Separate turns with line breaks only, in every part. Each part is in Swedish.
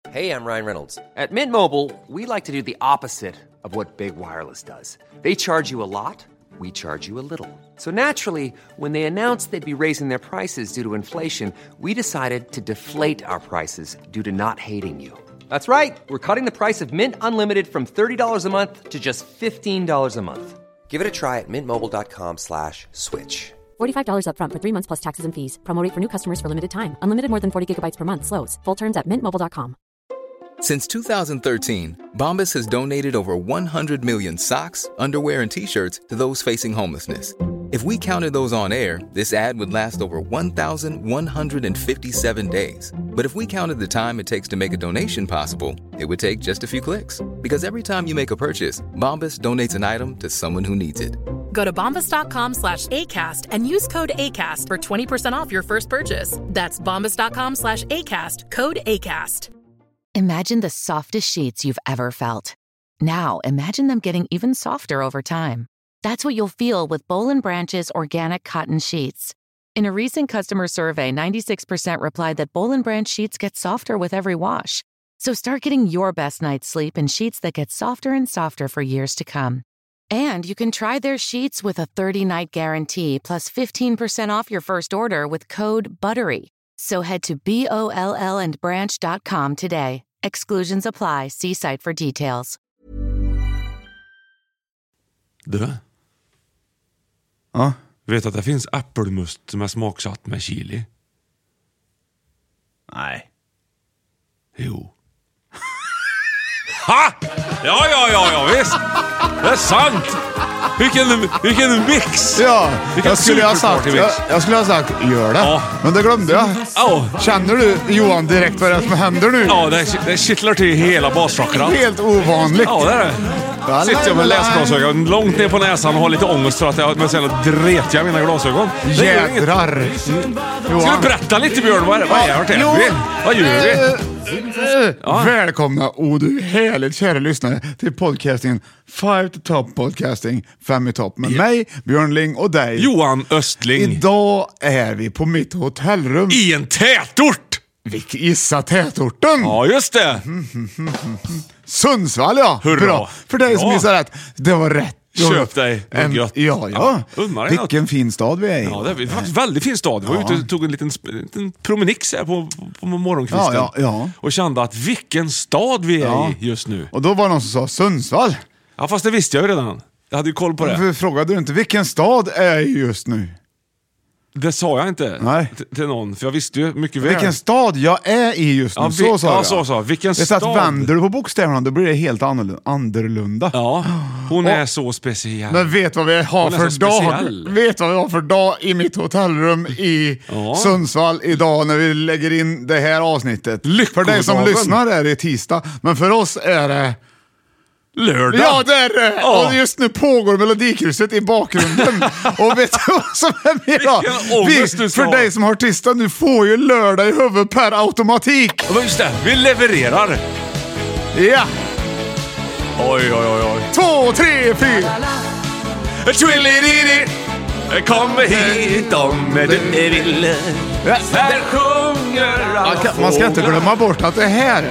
Hey, I'm Ryan Reynolds. At Mint Mobile, we like to do the opposite of what Big Wireless does. They charge you a lot, we charge you a little. So naturally, when they announced they'd be raising their prices due to inflation, we decided to deflate our prices due to not hating you. That's right. We're cutting the price of Mint Unlimited from $30 a month to just $15 a month. Give it a try at mintmobile.com/switch.
$45 up front for 3 months plus taxes and fees. Promo rate for new customers for limited time. Unlimited more than 40 gigabytes per month. Slows full terms at mintmobile.com.
Since 2013, Bombas has donated over 100 million socks, underwear, and T-shirts to those facing homelessness. If we counted those on air, this ad would last over 1,157 days. But if we counted the time it takes to make a donation possible, it would take just a few clicks. Because every time you make a purchase, Bombas donates an item to someone who needs it.
Go to bombas.com/ACAST and use code ACAST for 20% off your first purchase. That's bombas.com/ACAST, code ACAST.
Imagine the softest sheets you've ever felt. Now, imagine them getting even softer over time. That's what you'll feel with Boll & Branch's organic cotton sheets. In a recent customer survey, 96% replied that Boll & Branch sheets get softer with every wash. So start getting your best night's sleep in sheets that get softer and softer for years to come. And you can try their sheets with a 30-night guarantee plus 15% off your first order with code BUTTERY. So head to BOLLandbranch.com today. Exclusions apply. See site for details.
Du?
Ja?
Vet att det finns äppelmust som är smaksatt med chili?
Nej.
Jo. Ha! Ja, visst. Det är sant. Vilken mix.
Ja,
vilken
jag skulle ha sagt gör det. Ja. Men det glömde jag. Känner du, Johan, direkt vad det är som händer nu?
Ja, det kittlar till hela baschakran.
Helt ovanligt.
Ja, det är det. Sitter jag med läsglasögon långt ner på näsan och har lite ångest för att jag sen dretar jag mina glasögon.
Jädrar.
Ska du berätta lite, Björn? Vad är det? Vad gör vi?
Välkomna, du härligt kära lyssnare, till podcastingen 5 to Top Podcasting, 5 i topp med mig, Björn Ling, och dig,
Johan Östling.
Idag är vi på mitt hotellrum
i en tätort.
Gissa tätorten.
Ja, just det.
Sundsvall, ja.
Hurra.
Bra. För dig som gissar rätt. Det var rätt.
Köp dig en gött.
Ja. Vilken fin stad vi är i.
Ja, det är faktiskt väldigt fin stad. Vi var ute och tog en liten promenix här på morgonkvisten.
Ja.
Och kände att vilken stad vi är i just nu.
Och då var det någon som sa Sundsvall.
Ja, fast det visste jag ju redan. Jag hade ju koll på det.
Varför frågade du inte vilken stad är i just nu?
Det sa jag inte till någon, för jag visste ju mycket väl.
Vilken stad jag är i just nu, så sa jag.
Så. Vilken
stad? Det är så att vänder du på bokstäverna, då blir det helt annorlunda.
Ja, hon är så speciell.
Men vet vad vi har för dag? Vet vad vi har för dag i mitt hotellrum i Sundsvall idag när vi lägger in det här avsnittet? För dig som lyssnar är det tisdag, men för oss är det
lördag.
Ja, det är det. Och just nu pågår Melodikrysset i bakgrunden. Och vet du vad som är mer då? För dig som har tisdag, du får ju lördag i huvudet per automatik.
Just det, vi levererar.
Ja.
Oj.
2, 3, 4.
Twillididi. Kom hit om du vill. Här sjunger.
Man ska inte glömma bort att det här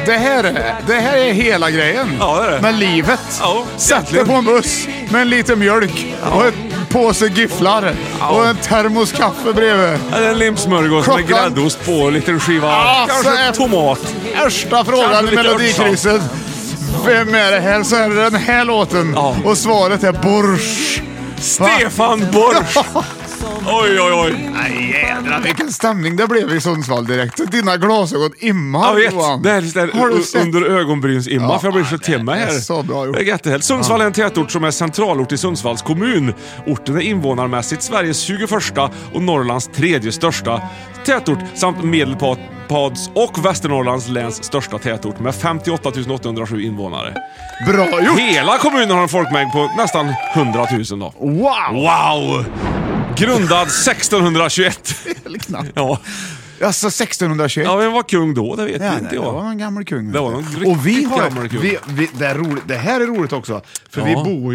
är hela grejen.
Ja, det är det.
Med livet. Sätt dig på en buss med en liten mjölk och ett påse gifflar och en termos kaffe bredvid.
Eller en limpsmörgås med gräddost på och en liten skiva. Kanske tomat.
Första frågan i Melodikrysset. Vem är det här? Så är det den här låten. Och svaret är Borsch.
Stefan Borsch. Oj.
Nej, jädrar, vilken stämning det blev i Sundsvall direkt. Dina glasögon immar.
Jag vet, det är under ögonbryns imma, för jag blir så till mig här.
Det är så bra gjort.
Det är jättehält. Sundsvall är en tätort som är centralort i Sundsvalls kommun. Orten är invånarmässigt Sveriges 21 och Norrlands 3:e största tätort samt Medelpads och Västernorrlands läns största tätort med 58 807 invånare.
Bra gjort!
Hela kommunen har en folkmängd på nästan 100 000 då. Wow! Grundad 1621.
Eller knappt.
Ja.
Alltså 1621.
Ja, vem var kung då? Det vet inte jag.
Det var en gammal kung.
Det var någon
och vi har
gammal kung.
det är roligt. Det här är roligt också. För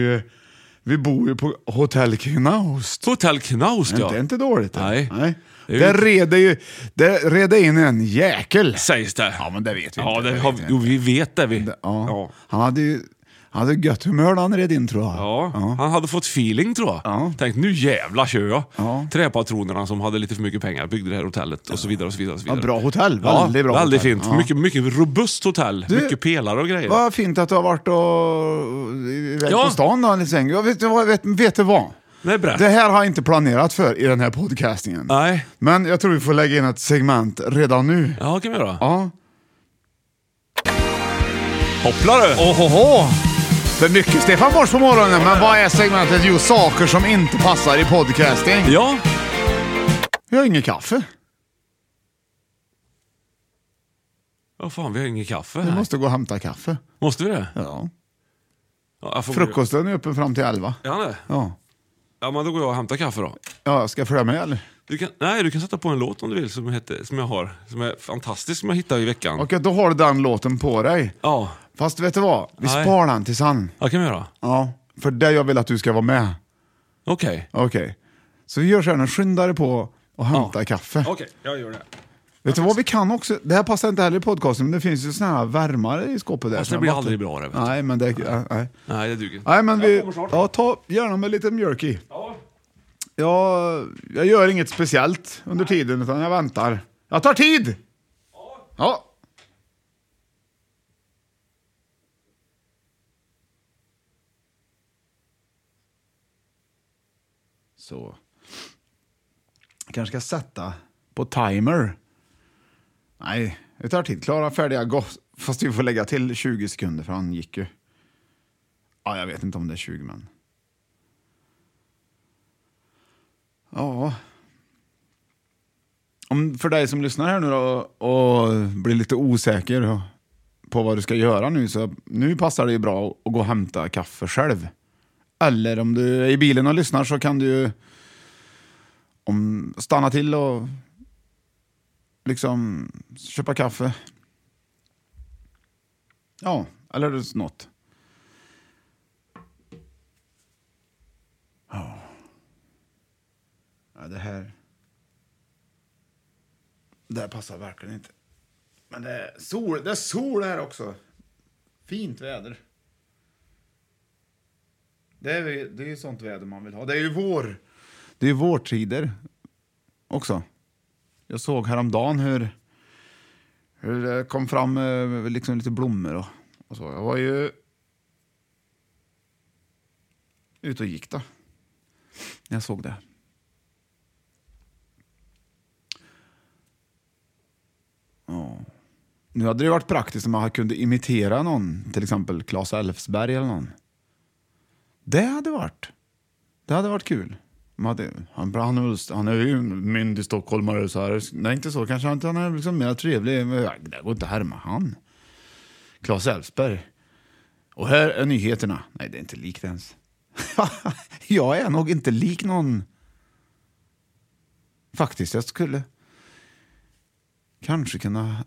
vi bor ju på Hotell Knaust.
Hotell Knaust, ja.
Det är inte dåligt.
Nej.
Det reder in en jäkel.
Sägs det.
Ja, men det vet vi
ja,
inte.
Vi vet det.
Ja. Han hade gött humör när han red in, tror jag.
Ja. Han hade fått feeling, tror jag.
Ja.
Tänkt, nu jävla kör jag.
Ja.
Träpatronerna som hade lite för mycket pengar byggde det här hotellet och så vidare och så vidare. Och så vidare.
Ja, bra hotell. Väldigt bra
väldigt
hotell.
fint.
Ja.
Mycket robust hotell. Mycket pelare och grejer.
Vad fint att du har varit på stan då, liksom. Jag vet du vad?
Nej,
det här har jag inte planerat för i den här podcastingen.
Nej.
Men jag tror vi får lägga in ett segment redan nu.
Ja, kan vi göra.
Ja.
Hoppla du!
Ohoho! Det är mycket Stefan Borsch på morgonen, men vad är segmentet? Jo, saker som inte passar i podcasting.
Ja.
Jag har ingen kaffe.
Vad fan, vi har ingen kaffe.
Vi måste gå och hämta kaffe.
Måste vi det?
Ja.
Frukosten
är öppen fram till 11.
Ja, det.
Ja.
Ja, men då går jag och hämtar kaffe då.
Ja, ska jag följa med eller?
Du kan sätta på en låt om du vill som jag har. Som är fantastisk, som jag hittade i veckan.
Okej, då har du den låten på dig.
Ja.
Fast vet du vad? Vi sparar den till sen.
Ja, kan vi göra.
Ja, för det jag vill att du ska vara med. Okej. Så vi gör så här, skynda dig på och hämta kaffe.
Okej, jag gör det.
Vet du vad vi kan också? Det här passar inte heller i podcasten, men det finns ju såna här värmare i skåpet där.
Alltså, det blir aldrig bra det, vet du.
Nej, men det...
Nej, det duger.
Nej, men ta gärna med lite mjölk i. Ja. Jag gör inget speciellt under tiden, utan jag väntar. Jag tar tid! Ja. Så. Jag kanske ska sätta på timer. Nej, det tar tid. Klara, färdiga, gå. Fast vi får lägga till 20 sekunder, för han gick ju. Ja, jag vet inte om det är 20, men... Ja. Om för dig som lyssnar här nu då och blir lite osäker på vad du ska göra nu, så nu passar det ju bra att gå och hämta kaffe själv. Eller om du är i bilen och lyssnar, så kan du stanna till och liksom köpa kaffe. Ja, eller något. Ja. Ja, det här passar verkligen inte. Men det är sol här också. Fint väder. Det är ju sånt väder man vill ha. Det är ju vårtider också. Jag såg häromdagen hur det kom fram liksom lite blommor och så. Jag var ju ute och gick då. Jag såg det. Ja. Nu hade det varit praktiskt om man kunde imitera någon, till exempel Claes Elfsberg eller någon. Det hade varit kul. Han är ju myndig stockholmare så här. Nej, inte så. Kanske han är liksom mer trevlig. Men det går inte att härma han. Claes Elfsberg. Och här är nyheterna. Nej, det är inte likt ens. Jag är nog inte lik någon. Faktiskt, jag skulle kanske kunna...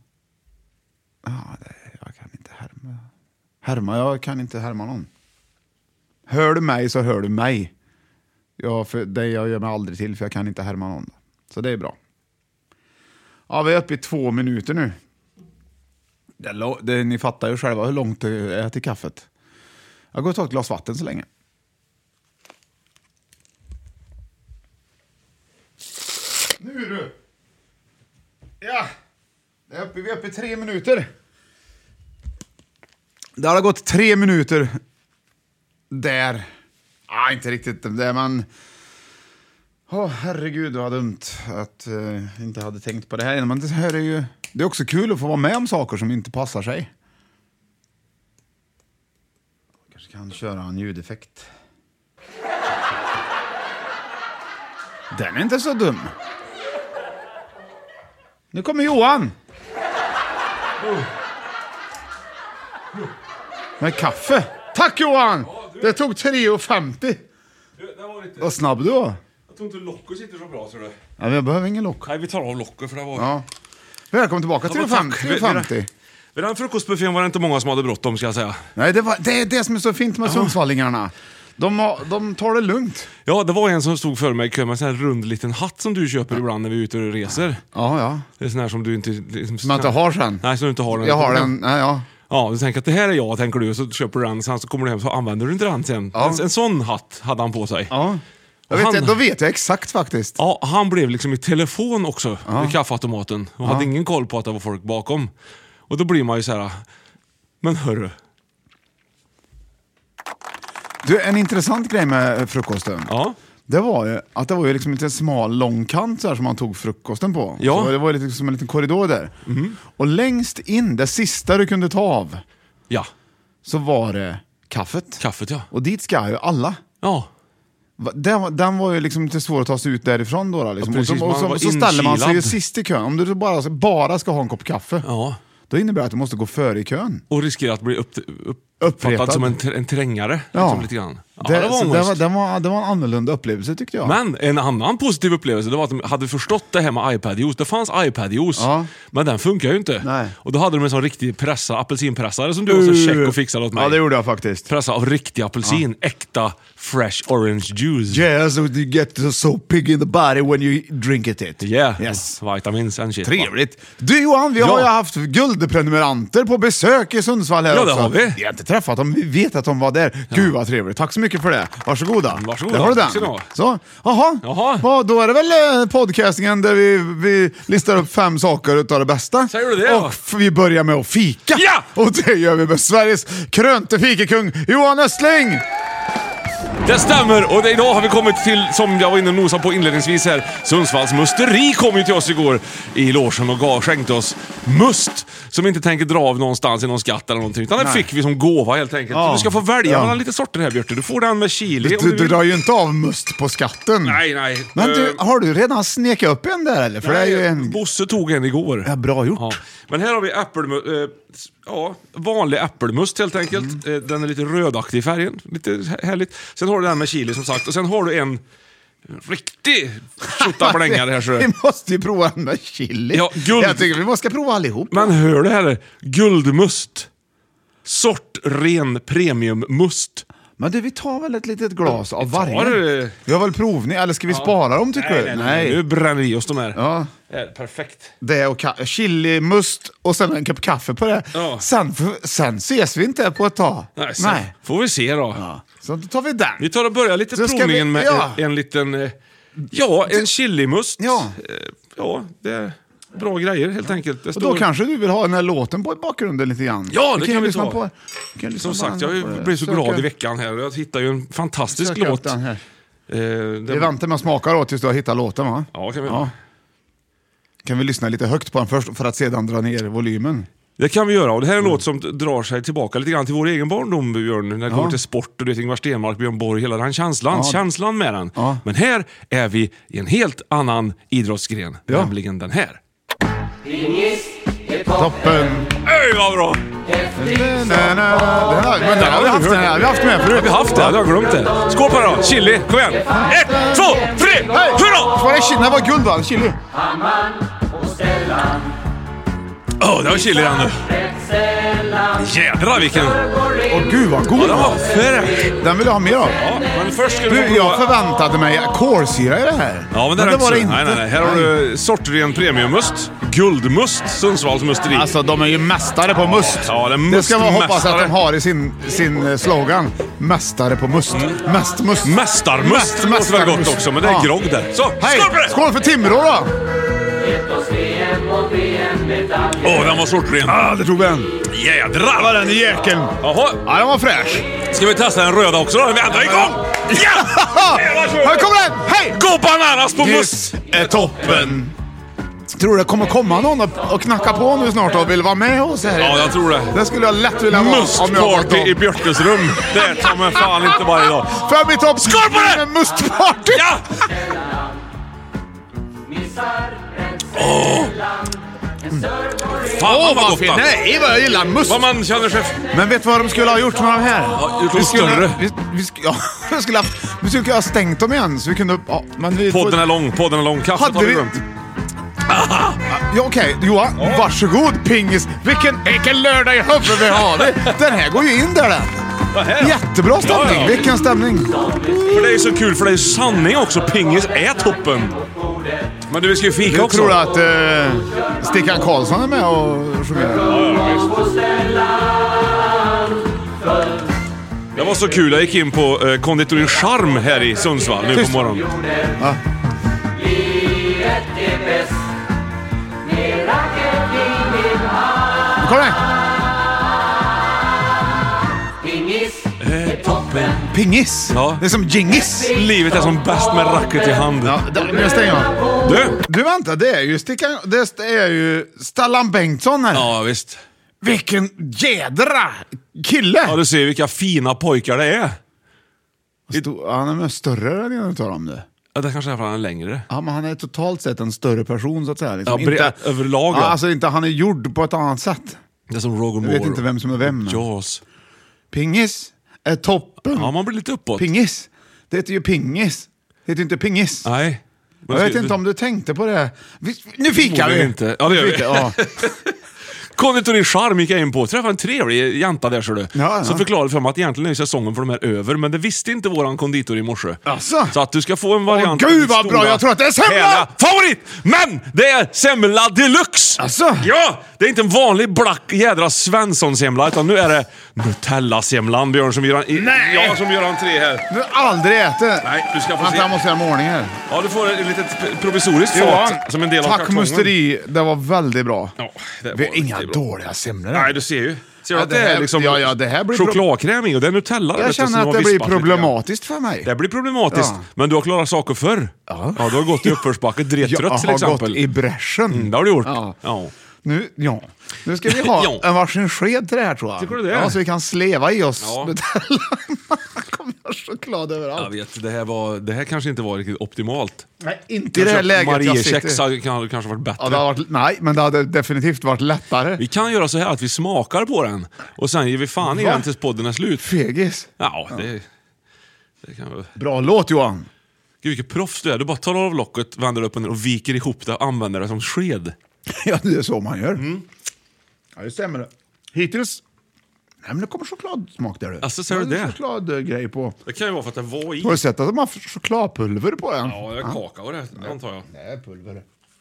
jag kan inte jag kan inte härma någon. Hör du mig så hör du mig. Ja, för det jag gör mig aldrig till, för jag kan inte härma någon. Så det är bra. Ja, vi är uppe i 2 minuter nu. Ni fattar ju själva hur långt det är till kaffet. Jag går och tar ett glas vatten så länge. Nu du! Ja! Vi är uppe i 3 minuter. Det har gått 3 minuter där. Inte riktigt det, men... herregud, vad dumt att inte hade tänkt på det här. Men det här är ju... Det är också kul att få vara med om saker som inte passar sig. Jag kanske kan köra en ljudeffekt. Den är inte så dum. Nu kommer Johan. Med kaffe. Tack Johan! Det tog 3,50. Vad snabb du var.
Jag tror inte locket sitter så bra, tror du.
Ja, jag behöver ingen lock.
Nej, vi tar av locket för det var...
Ja. Välkommen tillbaka till 3,50.
Vid den frukostbuffén var det inte många som hade bråttom, ska jag säga.
Nej, det är det som är så fint med sundsvallingarna. De tar det lugnt.
Ja, det var en som stod för mig i kö med en sån här rund liten hatt som du köper ibland när vi är ute och reser.
Ja.
Det är sån här som du inte...
Som man inte har sen.
Nej, som du inte har den.
Jag har den, nej, ja.
Ja, du tänker att det här är jag, tänker du, så köper du den, sen så kommer du hem så använder du inte den sen. Ja. En sån hatt hade han på sig.
Ja. Då vet jag exakt faktiskt.
Ja, han blev liksom i telefon också vid kaffeautomaten och hade ingen koll på att det var folk bakom. Och då blir man ju så här, men hörru.
Du, en intressant grej med frukosten.
Ja.
Det var ju att det var ju liksom en smal lång kant så här som man tog frukosten på.
Ja.
Så det var ju lite som en liten korridor där. Och längst in, det sista du kunde ta av, så var det kaffet.
Kaffet, ja.
Och dit ska ju alla.
Ja.
Den var ju liksom lite svår att ta sig ut därifrån då. Liksom.
Ja, precis,
och så ställer man sig ju sist i kön. Om du bara ska ha en kopp kaffe, då innebär det att du måste gå före i kön.
Och riskera att bli uppfattad som en trängare. Liksom, lite grann.
Det var en annorlunda upplevelse tyckte jag.
Men en annan positiv upplevelse, det var att de hade förstått det här med iPad-juice. Det fanns iPad-juice, men den funkar ju inte.
Nej.
Och då hade de en sån riktig apelsinpressare som du var så check och fixade åt mig.
Ja, det gjorde jag faktiskt.
Pressa av riktig apelsin, äkta fresh orange juice.
Yes, you get so pig in the body when you drink it.
Yeah,
yes.
Vitamins and shit.
Trevligt. Du Johan, vi har ju haft guldprenumeranter på besök i Sundsvall här också.
Det har vi.
Vi har inte träffat dem, vi vet att de var där. Gud vad trevligt. Tack så mycket för det. Varsågoda.
Varsågoda.
Där har du den. Så, jaha. Då är det väl podcastingen där vi listar upp 5 saker utav det bästa.
Säger du det?
Och vi börjar med att fika.
Ja!
Och det gör vi med Sveriges krönte fikekung Johan Östling.
Det stämmer, och idag har vi kommit till, som jag var inne och nosade på inledningsvis här, Sundsvalls musteri kom ju till oss igår i logen och skänkte oss must som vi inte tänker dra av någonstans i någon skatt eller någonting, utan det fick vi som gåva helt enkelt. Så du ska få välja mellan lite sorter här, Björte. Du får den med chili.
Du drar ju inte av must på skatten.
Nej.
Men du, har du redan snekat upp en där eller? För
nej,
det är ju en...
Bosse tog en igår.
Ja, bra gjort.
Ja. Men här har vi vanlig äppelmust helt enkelt. Den är lite rödaktig i färgen. Lite härligt. Sen har du den med chili som sagt. Och sen har du en riktig tjottablängare här. Så.
Vi måste ju prova den med chili.
Ja,
jag tycker vi måste prova allihop.
Men hör det här. Guldmust. Sort ren premiummust.
Men du, vi tar väl ett litet glas av varje. Vi har väl provning, eller ska vi spara dem tycker du?
Nej. Nu bränner vi oss de här.
Ja.
Perfekt.
Det och chili, must och sen en kopp kaffe på det. Ja. Sen ses vi inte på ett tag.
Nej. Får vi se då.
Ja. Så då tar vi den.
Vi tar och börjar lite provningen med en liten... en chilimust. Ja. Det är bra grejer helt enkelt.
Och då kanske du vill ha den här låten på bakgrunden lite grann.
Ja, det kan vi ta.
På.
Som sagt, jag blev så glad i veckan här. Jag hittade ju en fantastisk låt.
Vi väntar med att smaka då tills du har hittat låten, va?
Ja, kan vi. Ja.
Kan vi lyssna lite högt på den först för att sedan dra ner volymen?
Det kan vi göra, och det här är en låt som drar sig tillbaka lite grann till vår egen barndom, Björn, när det går till sport och det är Ingvar Stenmark, Björn Borg, hela den känslan med den. Ja. Men här är vi i en helt annan idrottsgren, nämligen den här.
Toppen!
Öj, vad bra!
Men den har vi haft med förut.
Vi har haft det, jag har glömt det. Skål på det då, chili, kom igen! 1, 2, 3, hurra!
Det var guld va, chili.
Det var chili den nu. Jädrar vilken...
Gud vad god.
Ja, den var fräsch.
Den vill jag ha mer av.
Ja, men först ska
jag förväntade mig kolsyra i det här.
Ja, men det var det inte. Nej. Här har du sortren premiummust. Guldmust, Sundsvalls musteri.
Alltså, de är ju mästare på must.
Ja,
det ska man hoppas att de har i sin slogan. Mästare på must. Mästarmust.
Det låter väl gott också, men det är grogg där. Så, skål för det!
Skål för Timrå då!
Den var sortren.
Det tog vi en.
Jädrar
vad den jäkeln.
Jaha.
Ja, den var fräsch.
Ska vi testa den röda också då? Vi ändrar igång. Ja!
Här kommer den. Hej!
Gå bananas på must.
Är toppen. Tror det kommer komma någon och knacka på nu snart och vill vara med oss här?
Ja, jag tror det.
Det skulle jag lätt vilja vara.
Mustparty i Björtes rum. Det tar man fan inte varje dag.
För mitt topp.
Skål på det!
Mustparty!
Ja! Fan vad gott.
Nej, vad jag gillar must.
Vad man känner sig.
Men vet du vad de skulle ha gjort med de här? Vi skulle ha stängt dem igen så vi kunde...
Podden är lång. Kaffet har vi glömt.
Ja, okej. Johan, varsågod pingis. Vilken lördag i huvudet vi har. Den här går ju in där den. Jättebra stämning.
Ja.
Vilken stämning.
För det är så kul, för det är sanning också. Pingis är toppen. Men du, vi ska ju fika
Jag
också.
tror att Stickan Karlsson är med och sjunger.
Det var så kul, jag gick in på konditorin Charm här i Sundsvall nu på morgonen.
Ja. Kom igen. Pingis?
Ja.
Det är som Gingis.
Livet är som bäst med racket i hand.
Ja, det stänger jag. Du vänta, det är ju det är ju Stellan Bengtsson här.
Ja, visst.
Vilken jädra kille!
Ja, du ser vilka fina pojkar det är.
Han är mest större än en utav dem nu.
Ja, det kanske är för att han är längre.
Ja, men han är totalt sett en större person så att säga. Liksom.
Ja, överlag.
Ja, alltså inte, han är gjord på ett annat sätt.
Det är som Roger Moore.
Jag vet inte vem som är vem.
Jaws.
Pingis är toppen.
Ja, man blir lite uppåt.
Pingis. Det heter ju pingis. Det heter ju inte pingis.
Nej.
Jag vet inte om du tänkte på det. Nu fikar vi!
Inte. Ja, det gör vi.
Ja.
Konditorin Charm gick jag in på. Träffade en trevlig janta där, så du.
Ja.
Så förklarade för mig att egentligen är säsongen för de här över, men det visste inte våran konditor i morse.
Asså?
Så att du ska få en variant.
Åh, gud vad bra, jag tror att det är semla!
Härliga favorit! Men det är semla deluxe!
Asså?
Ja! Det är inte en vanlig black jädra Svensson-semla, utan nu är det Nutella-semlan, Björn, som gör som gör entré här.
Du har aldrig ätit.
Nej, du ska få se.
Jag måste göra ordning här.
Ja, du får ett litet provisoriskt fat som en del av
tack
kartongen.
musteri, det var väldigt bra.
Ja, det var
vi har inga
riktigt bra.
dåliga semlor.
Nej, du ser ju. Ser du att
det
det
här-
är liksom
det här blir
chokladkräm i och det är Nutella.
Jag känner att det blir problematiskt för mig.
Det blir problematiskt,
Ja.
men du har klarat saker förr. Ja, du har gått i uppförsbacke, drettrött till
Jag har
exempel.
gått i bräschen.
Det har du gjort.
Ja.
Ja.
Nu ska vi ha
Ja.
en varsin sked till det här, tror jag.
Tycker du det?
Ja, så vi kan sleva i oss.
Ja.
Nutella. Kommer jag choklad överallt.
Jag vet, det här kanske inte var riktigt optimalt.
Nej, inte i det här läget jag
Mariekex
sitter.
hade kanske varit bättre.
Ja, det har varit, nej, men det hade definitivt varit lättare.
Vi kan göra så här att vi smakar på den och sen ger vi fan i
Va?
den tills podden är slut.
Fegis.
Ja, det kan vi...
Bra låt, Johan.
Gud, vilket proffs du är. Du bara tar av locket, vänder upp och ner och viker ihop det och använder det som sked.
Ja, det är så man gör. Ja, det stämmer det. Hittills... Nej, men det kommer chokladsmak där.
Alltså, ser du det?
Chokladgrej på.
Det kan ju vara för att det var i.
Har du sett att de har chokladpulver på den?
Ja, det är kakao det, antar jag.
Det är pulver.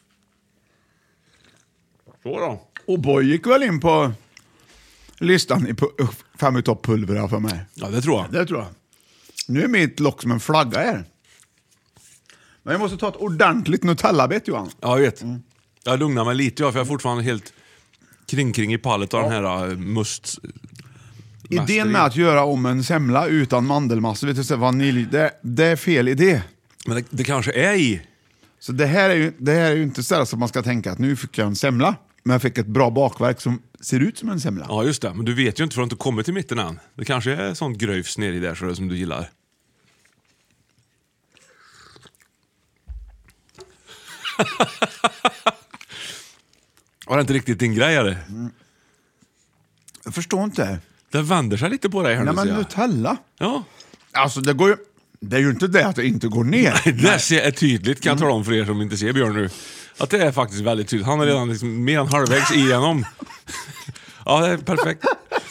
Så då.
Och Boy gick väl in på listan i 5 utav pulver här för mig.
Ja, det tror jag.
Det tror jag. Nu är mitt lock som en flagga här. Men jag måste ta ett ordentligt Nutella-bett, Johan.
Ja, jag vet. Jag lugnar mig lite, för jag är fortfarande helt kring i pallet av den här must...
Idén med att göra om en semla utan mandelmassa, vet du, så vanilj, det är fel idé.
Men det kanske är i.
Så det här är ju inte så som man ska tänka att nu fick jag en semla, men jag fick ett bra bakverk som ser ut som en semla.
Ja, just det. Men du vet ju inte för att du inte kommit till mitten än. Det kanske är sånt gröjfs ner i där så som du gillar. Var det inte riktigt din grej, eller?
Jag förstår inte.
Det vänder sig lite på dig här.
Nej,
nu,
men
ser jag.
Nutella?
Ja.
Alltså det är ju inte det att det inte går ner.
Det är tydligt, kan jag tala om för er som inte ser Björn nu. Att det är faktiskt väldigt tydligt. Han är redan liksom mer än halvvägs igenom. Ja, det är perfekt.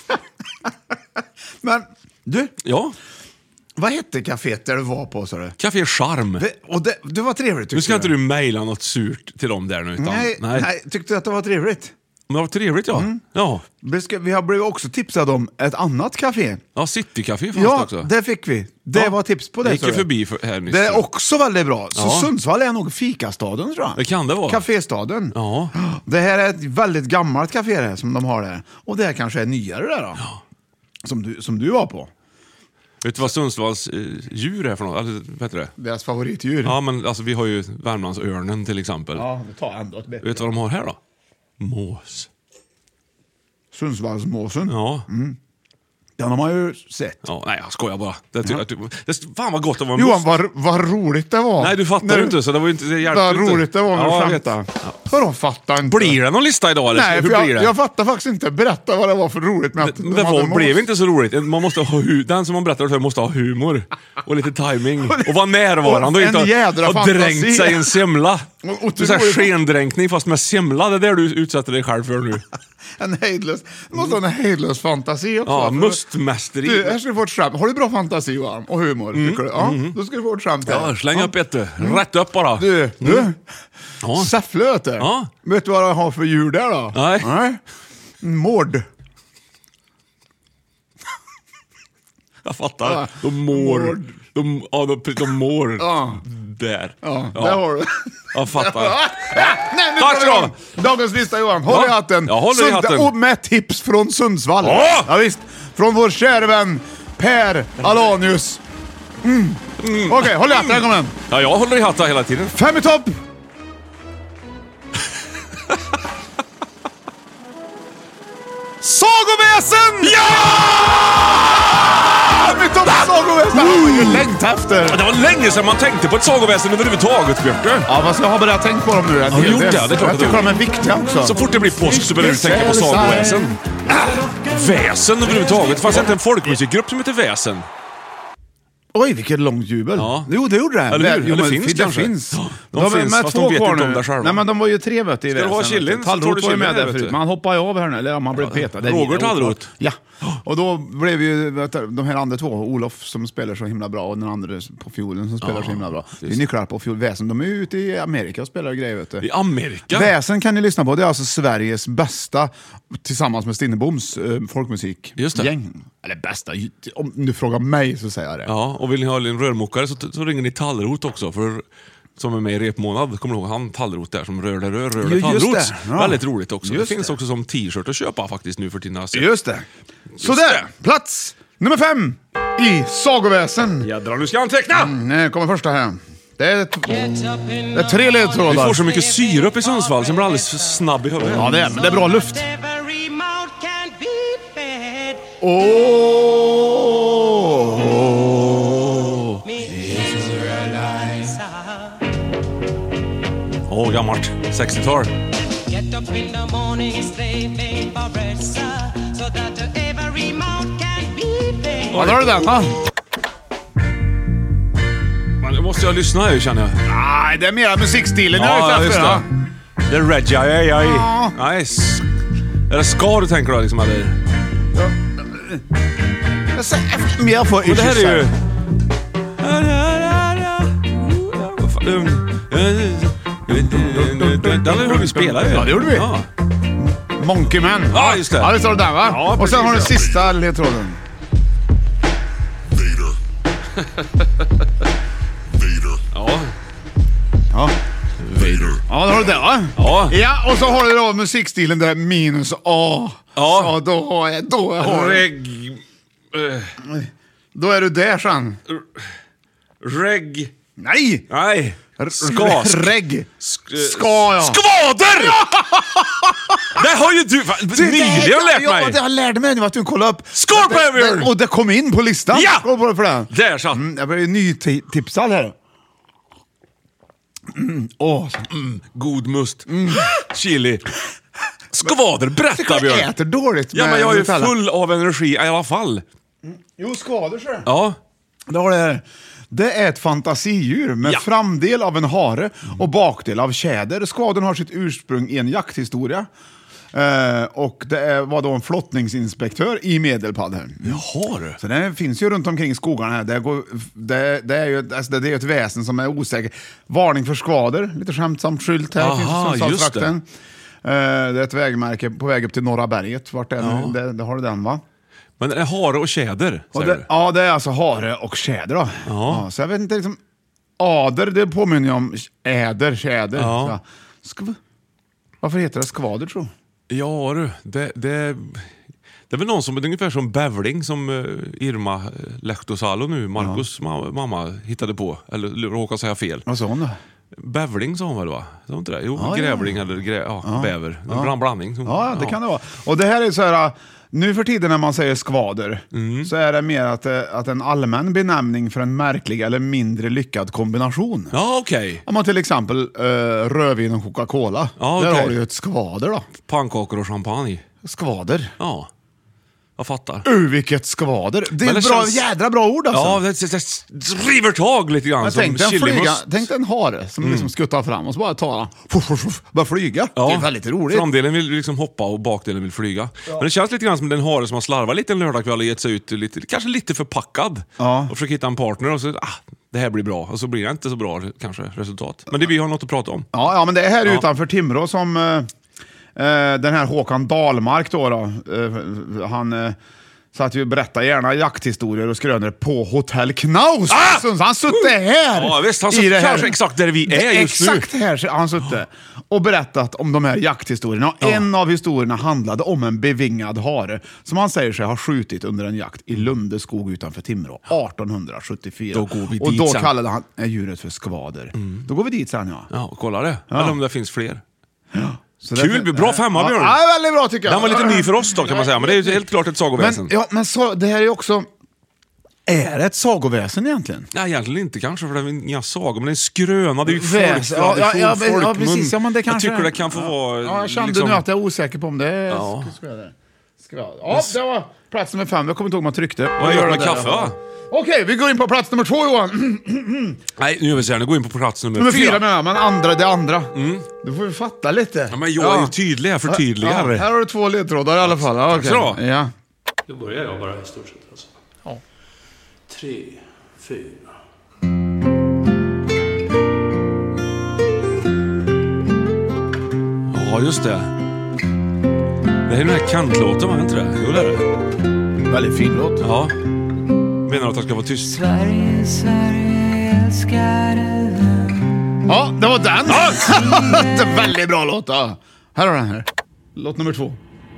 Men du,
Ja,
vad hette kaféet där du var på, sa du?
Café Charm.
Det var trevligt, tyckte
Nu ska
du?
inte du mejla något surt till dem där nu. Utan,
Nej, tyckte du att det var trevligt?
Men det var trevligt, ja. Ja,
Vi har blivit också tipsade om ett annat café.
ja Citycafé fanns det
Ja,
också.
det fick vi. Det
Ja.
var tips på det.
Jag gick
sa
ju
du.
förbi här nyss.
Det är också väldigt bra. Så
Ja.
Sundsvall är nog fikastaden, tror jag.
Det kan det vara.
Caféstaden.
Ja.
Det här är ett väldigt gammalt café det, som de har där. Och det här kanske är nyare där då. Som du var på.
Vet du vad Sundsvalls djur är för något? Alltså, vad heter det?
Deras favoritdjur.
Ja, men alltså, vi har ju Värmlandsörnen till exempel.
Ja, det tar ändå ett bättre.
Vet du vad de har här då? Mås.
Sundsvallsmåsen.
Ja.
Den har man ju sett.
Ja, nej, jag skojar bara. Fan vad gott att vara
Johan,
mus.
vad roligt det var.
Nej, du fattar inte, så det var ju inte... Det hjälpte
Vad
inte.
roligt det var när du
jag vet.
skämtade.
Ja.
Vadå fattar inte?
Blir det någon lista idag? Eller?
Nej,
Hur
för
blir det?
jag fattar faktiskt inte. Berätta vad det var för roligt med att
Det blev inte så roligt. Man måste ha den som man berättar för måste ha humor och lite timing och vara närvarande och inte ha dränkt sig i en semla. Och så här skendränkning fast med semla, det är där du utsätter dig själv för nu.
En hejdlös. Du måste ha en hejdlös fantasi också.
Ja, mustmästeri.
Du, här ska du få ett skämt. Har du bra fantasi, Johan? Och humor, tycker du? Ja, då ska du få ett skämt här.
Ja, släng upp ett. Rätt upp bara.
Du.
Ja.
Säfflöte.
Ja.
Vet du vad jag har för djur där då?
Nej.
Mård.
Jag fattar. De mår. De mår.
Ja.
Där.
Ja, där har du.
Jag fattar.
Nej, nu
Tack
tar vi
så.
igång. Dagens lista, Johan. Håll i hatten.
Jag håller i hatten.
Och med tips från Sundsvall.
Ja.
Ja, visst. Från vår kära vän Per Alanius. Okej, håll i hatten. Här kommer den.
Ja, jag håller i hatten hela tiden.
5 i topp. Sagoväsen!
Ja!
Sagoväsen! Det var ju längt efter.
Det var länge sedan man tänkte på ett sagoväsen överhuvudtaget, Björte.
Ja, fast jag har börjat tänka på dem nu.
Har du gjort det? Det är klart
jag
att du
tycker
har.
de är viktiga också.
Så fort det blir påsk så börjar du tänka på sagoväsen. Väsen överhuvudtaget. Det fanns inte en folkmusikgrupp som heter Väsen.
Oj, vilket långt jubel.
Ja.
Jo, det gjorde det.
Eller hur?
Jo,
Eller
men
finns
det
kanske.
finns.
Ja, de
är
finns,
med
fast
2
de vet
kvar
inte om
nu.
det själva.
Nej, men de var ju 3 vet du, i
Ska du ha
Väsen,
chilin,
vet
så
du.
tar du
Tallrot var ju med
chilin,
där
vet
förut.
du.
Man hoppar ju av här nu, eller man blev petad. Det är
Roger
oklart.
Tallrot.
Ja, och då blev ju de här andra 2, Olof som spelar så himla bra och den andra på fiolen som spelar så himla bra. Det är nycklar på fiol. Väsen, de är ute i Amerika och spelar grejer, vet du.
I Amerika?
Väsen kan ni lyssna på, det är alltså Sveriges bästa, tillsammans med Stinneboms folkmusik.
Just det.
Gäng. Eller bästa, om du frågar mig så säger jag det.
Ja, och vill ni ha en rörmokare så ringer ni Tallrot också, för som är med i Repmånad, kommer du ihåg han Tallrot där som rör
just
Tallrot.
det. Ja.
Väldigt roligt också.
Just
det finns
det.
också som t-shirt att köpa faktiskt nu för tiden.
Just det. Sådär, plats nummer 5 i Sagoväsen.
Jädrar, nu ska jag anteckna!
Nu kommer första här. Det är 3 ledtrådar.
Vi får så mycket syre upp i Sundsvall som blir alldeles för snabb i huvudet.
Ja, det är bra luft.
Gammalt. 60-tal.
Ja, där har du den, va?
Men nu måste jag lyssna här, känner jag.
Nej, det är mera musikstilen jag är ute
just
efter.
det. Det är reggae.
Ja.
Nej, är det ska du tänker då liksom, eller?
Mer för
Och det här är ju... Den har vi spelat ju.
Ja, det gjorde vi.
Ja.
Monkey Man.
Ja, just det.
Ja, det står den, va?
Ja,
och sen har du
precis,
sista ledtråden.
Ja.
Ja.
Vader.
Ja, då har du det, va?
Ja.
Ja, och så har du då musikstilen där minus A.
Ja.
Så då är du där sen.
Reg...
Nej!
Nej. Skask.
Regg. Ska, ja.
Skvader! Det har ju du nyligen lärt mig.
Ja, det har lärt mig nu att du kollar upp.
Skål på er, Björn!
Och det kom in på listan.
Ja!
Skål på det för det.
Där satt.
Jag blir nytipsad här.
God must. Chili. Skvader, berätta
Jag
Björn.
äter dåligt.
Ja, men jag är ju full av energi i alla fall.
Jo, skvader så.
Ja.
Det har det här. Det är ett fantasidjur med framdel av en hare och bakdel av tjäder. Skvadern har sitt ursprung i en jakthistoria. Och det var då en flottningsinspektör i Medelpad här.
Jaha.
Så det finns ju runt omkring skogarna här. Det är ju ett väsen som är osäker. Varning för skvader, lite skämtsamt skylt här.
Aha,
finns
just det.
det är ett vägmärke på väg upp till Norra berget. Vart är det har du den, va?
Men det är hare och tjäder, säger du?
Ja, det är alltså hare och tjäder då. Ja, så jag vet inte liksom... Ader, det påminner ju om tjäder.
Ja.
Varför heter det skvader, tror du?
Ja du, det är väl någon som är ungefär som bävling som Irma Lehtosalo nu, Marcus mamma hittade på. Eller råkade säga fel.
Vad sa hon då?
Bävling sa hon väl, va? Det var inte det? Jo, grävling eller bäver. En blandning.
Ja, det kan det vara. Och det här är så här... Nu för tiden när man säger skvader så är det mer att en allmän benämning för en märklig eller mindre lyckad kombination.
Ja, okej.
Om man till exempel rödvin och Coca-Cola.
Ja,
där
okej.
har du ju ett skvader då.
Pannkakor och champagne.
Skvader.
Ja, jag fattar.
Vilket skvader. Det är
Men
ett
det
bra,
känns-
jädra bra ord alltså.
Ja, det river tag lite grann.
Jag
som
tänkte en
chilimust.
tänk en hare som liksom skuttar fram och så bara tar han, bara flyga.
Ja.
Det är väldigt roligt.
Framdelen vill liksom hoppa och bakdelen vill flyga. Men det känns lite grann som den hare som har slarvat lite en lördagkväll och gett sig ut lite, kanske lite förpackad.
Ja.
Och försöker hitta en partner och så, det här blir bra. Och så blir det inte så bra kanske resultat. Men det vi har något att prata om.
Ja, men det är här utanför Timrå som den här Håkan Dahlmark då han satt ju och berättade gärna jakthistorier och skrönor på Hotell Knaus. Så han suttit här.
Ja visst, han
i det här.
kanske exakt där vi är just nu.
Exakt här så har han suttit och berättat om de här jakthistorierna. Och en av historierna handlade om en bevingad hare som han säger sig ha skjutit under en jakt i Lundeskog utanför Timrå 1874.
Då går vi
och
dit
då
sen.
kallade han djuret för skvader. Då går vi dit sen, ja.
Ja, kolla det. Eller om det finns fler.
Så
Kul,
därför-
bra femma, Björn.
Ja, väldigt bra tycker jag.
Den var lite ny för oss då kan man säga, men det är ju helt klart ett sagoväsen.
Men så, det här är ju också... Är det ett sagoväsen egentligen?
Nej, egentligen inte kanske, för det är inga sagor, men det är skröna, det är ju
Väsen,
folktradition,
ja, precis. Ja, men det kanske...
Jag tycker det kan få vara...
Ja, jag kände
liksom...
nu att jag är osäker på om det är...
Ja.
Ja, det var plats nummer 5. Jag kommer inte ihåg om man tryckte.
Vad gör du med kaffe, va?
Okej, vi går in på plats nummer 2, Johan.
Nej, nu gör vi så här, nu går vi in på plats nummer 4.
4 menar jag, men det andra. Du får vi fatta lite.
Ja, men jag är ju tydlig här, förtydligar.
Ja, här har du 2 ledtrådar i alla fall. Ja, okej.
så.
Ja.
Då börjar jag bara i stort sett. Alltså. Ja. 3, 4.
Ja, just det. Det är den här Kant-låten, var det inte det? Jo, det är det.
Väldigt fin låt.
Ja. Menar att jag ska vara tyst?
Sverige, Sverige, älskar du.
Ja, det var den! Det är väldigt bra låt. Ja. Här har den här. Låt nummer 2.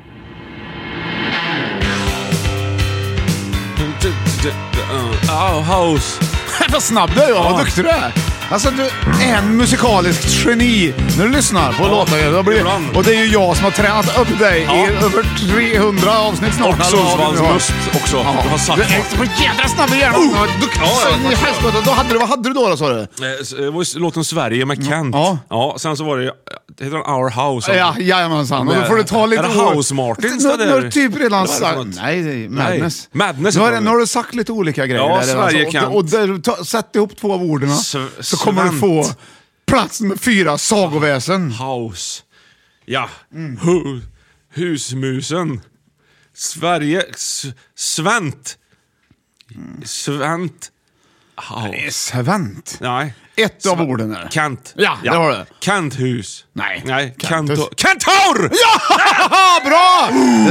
House.
Vad snabb du är, vad duktig du är. Alltså du är en musikaliskt geni när du lyssnar på låtar. Och det är ju jag som har tränat upp dig i över 300 avsnitt snart.
Och Sundsvallsmust också.
Ja.
Du har sagt
Du är så jädra snabb i hjärnan. Vad hade du då sa du?
det var låten Sverige med Kent.
Ja.
Ja, sen så var det, heter den Our House?
Ja, jajamensan. Och då får du ta lite
Är det House Martins det
Nu har du
där?
typ redan
Vad är det för
sagt...
något?
Nej, det är Madness.
Madness
Nu
är
har,
det.
nu har du sagt lite olika grejer.
Ja,
där redan,
Sverige
så-
Kent.
och där, sätt ihop 2 av orden. Så kommer du få plats med 4 sagoväsen.
House. Ja. Husmusen. Sverige. Svent. Svent. House.
Svent.
Nej.
Ett av orden är.
Kent.
Ja, det har du.
Kenthus.
Nej.
Nej.
Kenthus.
Kentaur!
Ja, bra!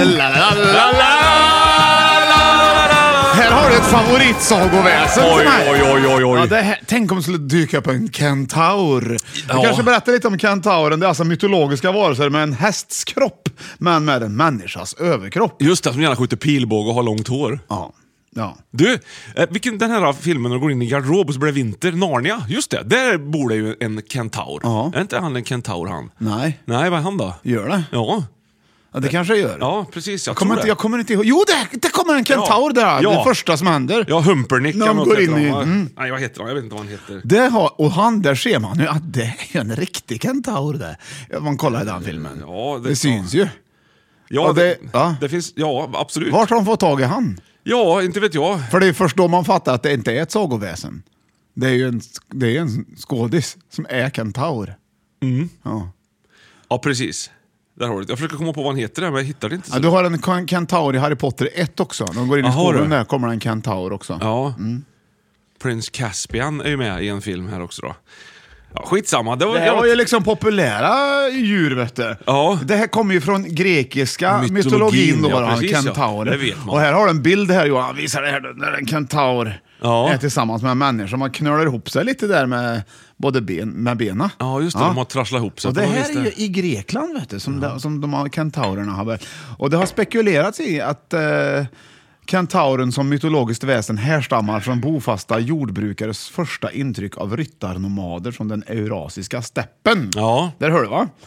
Här har du ett favoritsagoväsen för mig.
Oj.
Ja, det här, tänk om det skulle dyka upp en kentaur. Du
Ja.
kanske berättar lite om kentauren. Det är alltså mytologiska varelser med en hästs kropp, men med en människas överkropp.
Just det, som gärna skjuter pilbåge och har långt hår.
Ja.
Du, den här filmen när du går in i garderob och så blir det vinter, Narnia, just det, där bor det ju en kentaur.
Ja.
Är inte han en kentaur han?
Nej.
Nej, vad är han då?
Gör det?
Ja.
Ja, det kanske jag gör.
Ja, precis, jag
kommer
tror
inte,
det.
jag kommer inte ihåg. Jo, det kommer en kentaur där.
Ja.
Det första som händer.
Ja, Humpernick.
När de
eller
går
något
in
heter
i...
han, va? Nej, vad heter han? Jag vet inte vad han heter.
Det har, och han, där ser man ju att det är en riktig kentaur där. Man kollar i den filmen.
Ja,
det syns ju.
Ja,
Och
det finns, ja, absolut.
Vart har de fått tag i han?
Ja, inte vet jag.
För det är först då man fattar att det inte är ett sagoväsen. Det är ju en skådis som är kentaur. Ja.
Ja, precis. Där har du det. Jag försöker komma på vad han heter där, men jag hittar det inte.
Ja, du har en kentaur i Harry Potter 1 också. De går in i
Jaha,
skolan
du.
där kommer en kentaur också.
Ja. Prins Caspian är ju med i en film här också då. Ja, skitsamma. Det
var ju liksom populära djur, vet du.
Ja.
Det här kommer ju från grekiska
Mytologin,
mytologin då,
ja,
bara,
precis, ja.
kentaurer.
Det vet man.
Och här har du en bild här, Johan. Visar det här, där en kentaur är tillsammans med en människa. Man knölar ihop sig lite där med både benen.
Ja, just det. De har trasslat ihop sig.
Och det här är ju i Grekland, vet du, som de här kentaurerna har. Och det har spekulerats i att kentauren som mytologiskt väsen härstammar från bofasta jordbrukares första intryck av ryttarnomader från den eurasiska steppen.
Ja.
Där hör du, va?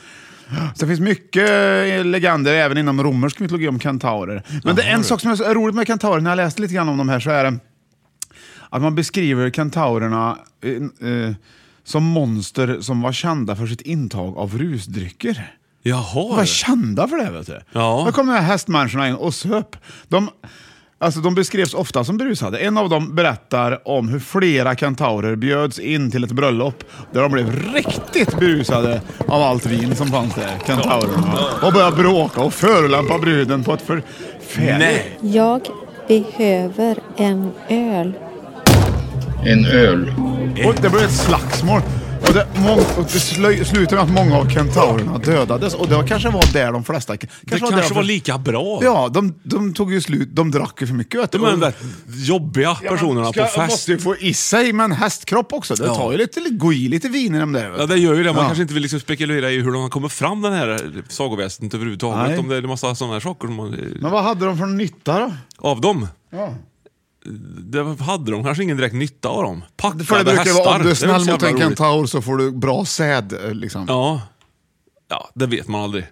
Så det finns mycket legender även inom romersk mytologi om kentaurer. Men det är en sak som är roligt med kentaurer, när jag läste lite grann om de här, så är det att man beskriver kentaurerna som monster som var kända för sitt intag av rusdrycker.
Jaha.
De var kända för det, vet du.
Ja.
Då kom de här hästmänniskorna in och söp. De beskrevs ofta som berusade. En av dem berättar om hur flera kentaurer bjöds in till ett bröllop där de blev riktigt berusade av allt vin som fanns där, kentaurerna. Och började bråka och förolämpa bruden på ett förfärligt.
Jag behöver en öl.
En öl.
Och det blev ett slagsmål. Och det slutade med att många av kentaurerna dödades. Och det kanske var där de flesta...
Det kanske var lika bra.
Ja, de tog ju slut. De drack ju för mycket. Vet du.
De är jobbiga personerna på fest.
Måste ju få i sig med en hästkropp också. Det tar ju gå i lite vin i dem där.
Ja, det gör ju det. Man kanske inte vill liksom spekulera i hur de har kommit fram, den här sagoväsendet överhuvudtaget. Nej. Om det är en massa sådana här saker.
Men vad hade de för nytta då?
Av dem?
Ja.
Det hade de kanske ingen direkt nytta av dem. Packade
för det brukar
hästar.
Vara, om du är snäll mot en kentaur så får du bra säd liksom.
Ja, det vet man aldrig.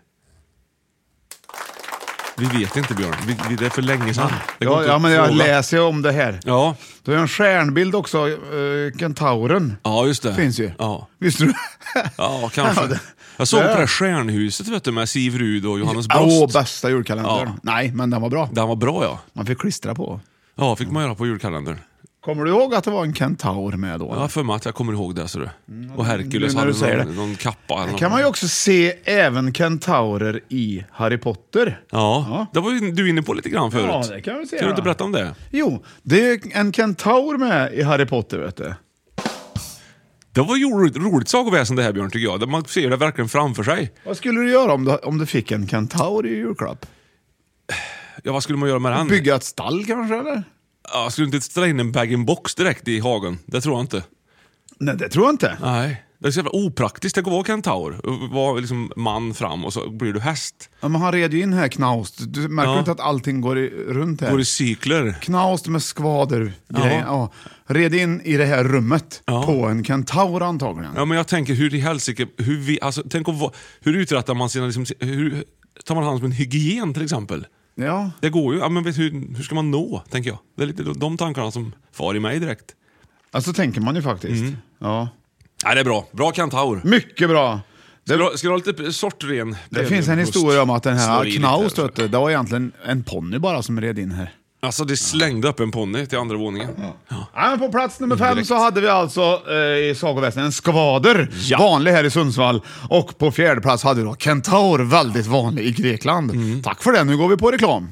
Vi vet inte, Björn. Det är för länge sedan.
Ja, men jag läser om det här.
Ja.
Det är en stjärnbild också, kentauren.
Ja, just det.
Finns ju.
Ja.
Visste du?
Ja, kanske. Jag såg på det här stjärnhuset, vet du, med Siv Rud och Johannes Brost.
Bästa julkalendern.
Ja.
Nej, men den var bra.
Den var bra, ja.
Man fick klistra på.
Ja, fick man göra på julkalendern.
Kommer du ihåg att det var en kentaur med då?
Ja, för mig att jag kommer ihåg det, så du. Och Herkules hade någon kappa.
Det kan man ju också se även kentaurer i Harry Potter.
Ja. Det var ju du inne på lite grann förut.
Ja, det kan vi se.
Kan du inte berätta om det?
Jo, det är en kentaur med i Harry Potter, vet du.
Det var ju roligt sagoväsen det här, Björn, tycker jag. Där man ser det verkligen framför sig.
Vad skulle du göra om du fick en kentaur i julklapp?
Ja, vad skulle man göra med den?
Bygga ett stall kanske, eller?
Ja, skulle du inte ställa in en bag-in-box direkt i hagen? Det tror jag inte.
Nej, det tror jag inte.
Nej, det är så jävla opraktiskt. Det går att vara kentaur. Vara liksom man fram och så blir du häst.
Ja, men han red ju in här Knaust. Du märker inte att allting går runt här?
Går i cykler.
Knaust med skvader. Ja. Red in i det här rummet på en kentaur antagligen.
Ja, men jag tänker hur i helsike... Hur uträttar man sina... Liksom, hur tar man hand om en hygien till exempel?
Ja.
Det går ju. Ja, men hur ska man nå, tänker jag. Det är lite de tankarna som far i mig direkt.
Alltså tänker man ju faktiskt. Ja.
Nej, det är bra. Bra kentaur.
Mycket bra.
Ska du ha lite sortren?
Det finns en historia om att den här Knaust, det var egentligen en ponny bara som red in här.
Alltså det slängde upp en ponny till andra våningen.
Ja, på plats nummer 5 så hade vi alltså i sagoväsen en skvader, vanlig här i Sundsvall. Och på 4:e plats hade vi då kentaur, väldigt vanlig i Grekland. Tack för det, nu går vi på reklam.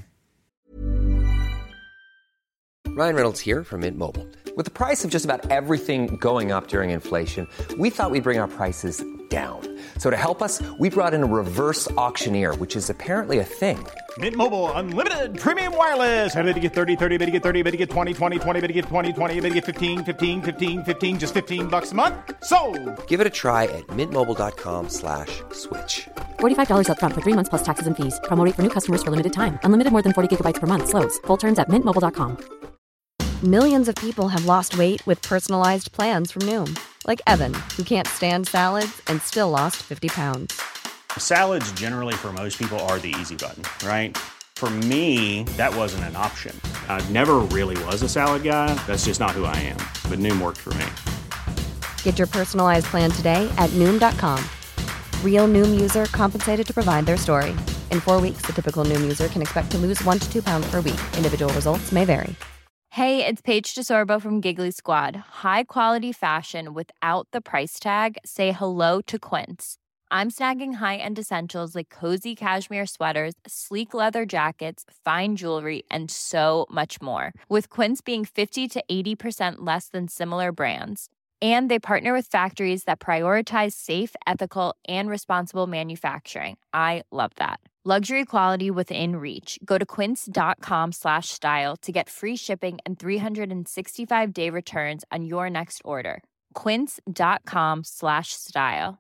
Ryan Reynolds here from Mint Mobile. With the price of just about everything going up during inflation, we thought we'd bring our prices down. So to help us, we brought in a reverse auctioneer, which is apparently a thing.
Mint Mobile Unlimited Premium Wireless. How to get 30, 30, bit to get 30, bit to get 20, 20, 20, bit to get 20, 20, bit to get 15, 15, 15, 15, just $15 a month? Sold!
Give it a try at mintmobile.com/switch.
$45 up front for 3 months plus taxes and fees. Promo rate for new customers for limited time. Unlimited more than 40 gigabytes per month. Slows full terms at mintmobile.com.
Millions of people have lost weight with personalized plans from Noom. Like Evan, who can't stand salads and still lost 50 pounds.
Salads generally for most people are the easy button, right? For me, that wasn't an option. I never really was a salad guy. That's just not who I am. But Noom worked for me.
Get your personalized plan today at Noom.com. Real Noom user compensated to provide their story. In 4 weeks, the typical Noom user can expect to lose 1 to 2 pounds per week. Individual results may vary.
Hey, it's Paige DeSorbo from Giggly Squad. High quality fashion without the price tag. Say hello to Quince. I'm snagging high-end essentials like cozy cashmere sweaters, sleek leather jackets, fine jewelry, and so much more. With Quince being 50 to 80% less than similar brands. And they partner with factories that prioritize safe, ethical, and responsible manufacturing. I love that. Luxury quality within reach. Go to quince.com/style to get free shipping and 365-day returns on your next order. Quince.com/style.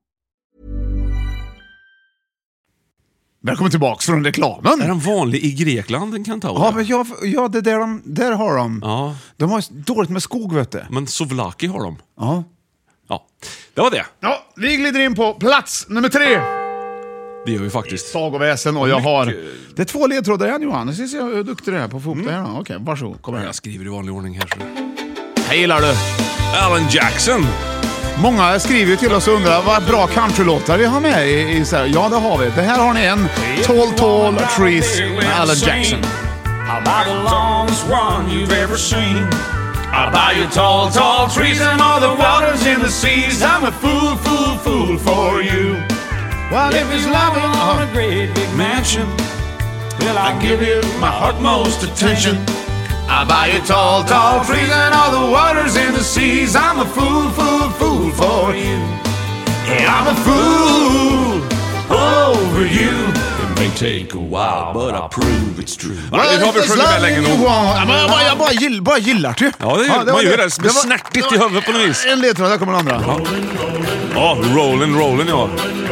Välkommen tillbaka från reklamen.
Är de vanlig i Grekland, en kentaur?
Ja, men det där har de.
Ja.
De har dåligt med skog, vet du.
Men souvlaki har de.
Ja.
Ja, det var det.
Ja, vi glider in på plats nummer 3.
Det gör vi faktiskt.
Sagoväsen och jag har... Det är 2 ledtrådar igen, Johan. Nu ser jag hur duktig du är på att få ihop det här. Okej, varsågod. Kom här.
Jag skriver i vanlig ordning här.
Här gillar du.
Alan Jackson.
Många skriver ju till oss och undrar vad bra countrylåtar vi har med i så här. Ja, det har vi. Det här har ni en. Tall Trees med Alan Jackson.
I'll buy the longest one you've ever seen. I'll buy you tall trees and all the waters in the seas. I'm a fool for you.
Well, if it's loving
on a great big mansion, well, I'll give you my heartmost attention. I'll buy you tall trees and all the waters in the seas. I'm a fool for you. Yeah, I'm a fool over you. It may take a while, but I'll prove it's true.
Det har vi sjungit med länge nog.
Jag bara gillar det.
Ja, man gör det. Det är snärtigt i huvudet på något vis.
En ledtråd, där kommer den andra.
Ja, rollin', ja.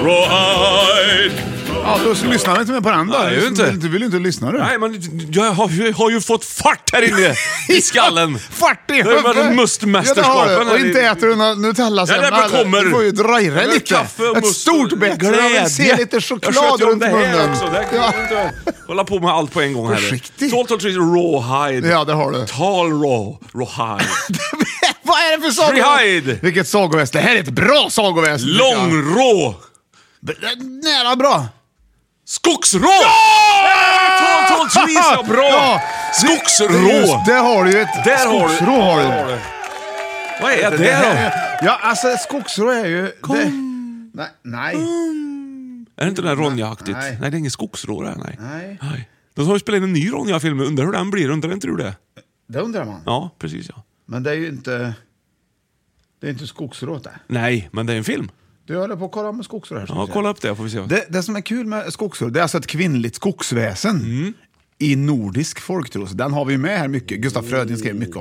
Ride.
Ja, då lyssnar vi inte mer på den då.
Nej,
Du vill inte lyssna du.
Nej, men jag har ju fått fart här inne i skallen.
Fart i
huvudet. Det är mustmästerskapen.
Ja, och inte äter du Nutella sen.
Ja, det kommer.
Du får ju dra i dig lite. Ett stort bett. Jag vill se lite choklad runt munnen.
Hålla på med allt på en gång här.
Försiktigt.
Tall Trees Rawhide.
Ja, det har du.
Rawhide.
Vad är det för sagoväs? Vilket sagoväs? Det här är ett bra sagoväs.
Långrå.
Nära bra.
Skogsrå! Ja! Tall Trees, ja, bra! Ja. Skogsrå!
Där har du ju ett skogsrå. Har du.
Vad är det då?
Ja, alltså skogsrå är ju... Nej.
Är det inte den Ronja-aktigt? Nej, det är ingen skogsrå där, nej. De har ju spelat in en ny Ronja-film. Undrar hur den blir, undrar inte du det?
Det undrar man.
Ja, precis, ja.
Men det är ju inte... Det är inte skogsrå där.
Nej, men det är en film.
Du håller på att kolla med skogsrå här.
Ja, kolla upp det, får vi se.
Det som är kul med skogsrå, det är alltså ett kvinnligt skogsväsen i nordisk folktro. Så den har vi med här mycket. Gustaf Fröding skrev mycket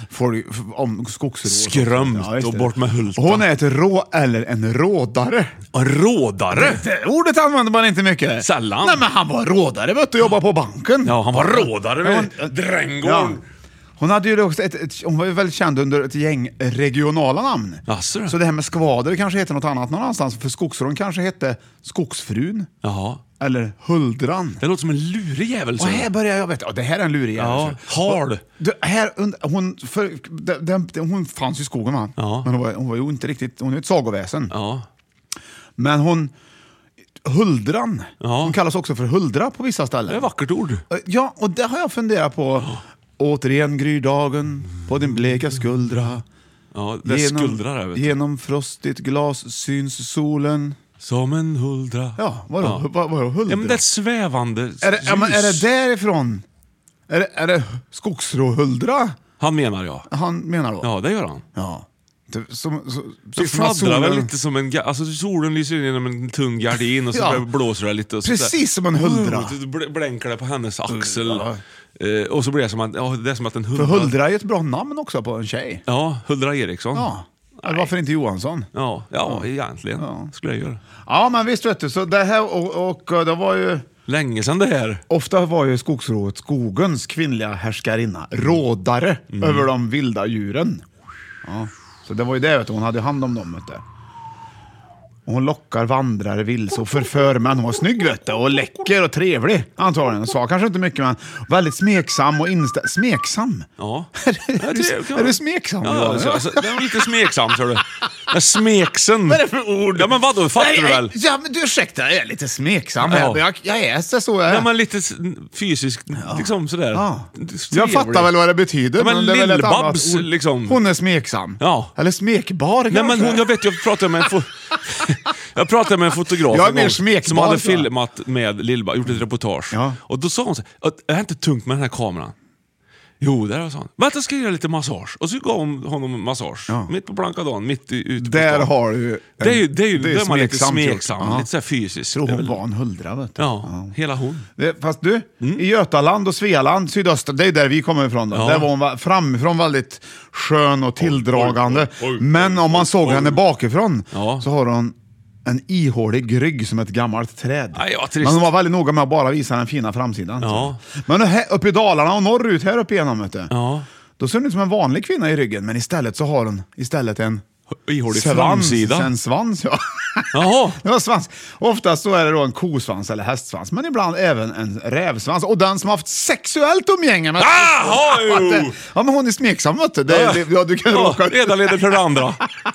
om skogsrå.
Skrömt och bort med Hulta.
Hon är ett rå eller en rådare.
En rådare?
Det ordet använder man inte mycket.
Sällan.
Nej, men han var rådare, vet du, jobba på banken.
Ja, han var rådare med Drängården.
Ja. Hon hade ju också hon var ju väldigt känd under ett gäng regionala namn.
Asså.
Så det här med skvader kanske heter något annat någon annanstans. För skogsrån kanske hette Skogsfrun.
Jaha.
Eller Huldran.
Det låter som en lurig jävel.
Och här börjar jag veta. Det här är en lurig jävel.
Ja, hard.
Hon fanns i skogen, va?
Ja.
Men hon var ju inte riktigt... Hon är ett sagoväsen.
Ja.
Men hon... Huldran.
Ja.
Hon kallas också för Huldra på vissa ställen.
Det är ett vackert ord.
Ja, och det har jag funderat på. Återigen gryr dagen på din bleka skuldra.
Ja, det är skuldra där, vet du.
Genom frostigt glas syns solen.
Som en huldra.
Ja, vadå? Vadå huldra?
Ja, men det är svävande ljus.
Är det därifrån? Är det skogsråhuldra?
Han menar jag.
Han menar då?
Ja, det gör han.
Ja.
Det fladdrar väl lite som en... Alltså solen lyser in genom en tunn gardin och så blåser det lite. Och så
precis som en huldra.
Blänkar det på hennes axel. Ja. Och så blir det som att, det är som att en huldra...
För Huldra är ett bra namn också på en tjej.
Ja, Huldra Eriksson.
Ja. Varför inte Johansson?
Ja, egentligen. Ja. Skulle jag göra.
Ja, men visst vet du. Så det här och det var ju...
Länge sedan det här.
Ofta var ju skogsrået skogens kvinnliga härskarinna. Rådare över de vilda djuren. Ja. Så det var ju det, vet du. Hon hade hand om dem, vet du. Och hon lockar vandrare vilse och förför, men hon var snygg, vet du, och läcker och trevlig antagligen. Sa kanske inte mycket, men väldigt smeksam och smeksam?
Ja.
Är du smeksam?
Ja, alltså, det är lite smeksam, tror du. Men smeksen.
Vad är det för ord?
Ja, men vadå, fattar du väl?
Ja, men du ursäkta, jag är lite smeksam. Ja. Jag är så jag är.
Ja, men lite fysiskt, liksom sådär.
Ja. Jag fattar väl vad det betyder.
Ja, men Lill-Babs, liksom.
Hon är smeksam.
Ja.
Eller smekbar, kanske.
Nej, men jag pratade med en fotograf som hade filmat med Lill-Babs, gjort ett reportage. Ja. Och då sa hon så här, är det inte tungt med den här kameran? Jo, där sa han. Vänta, ska jag göra lite massage. Och så gav honom massage. Ja. Mitt på blanka dagen, mitt ute på
där
stan.
Har du...
Det är man lite smeksam, lite så här fysiskt.
Tror hon var en huldra, vet du.
Ja, hela hon.
Fast du, i Götaland och Svealand, sydöstra, det är där vi kommer ifrån. Ja. Där var hon framifrån väldigt skön och tilldragande. Men om man såg henne bakifrån så har hon en ihålig rygg som ett gammalt träd. Men hon var väldigt noga med att bara visa den fina framsidan. Ja. Men här uppe i Dalarna och norrut här uppe igenom, vet du. Ja. Då ser hon ut som en vanlig kvinna i ryggen, men istället så har hon en
ihålig framsida.
En svans, ja.
Jaha.
Det var svans. Oftast så är det då en kosvans eller hästsvans, men ibland även en rävsvans. Och den som har haft sexuellt umgänge med... Ja, men hon är smeksam, vet du. Du kan råka...
Redan leder för det andra.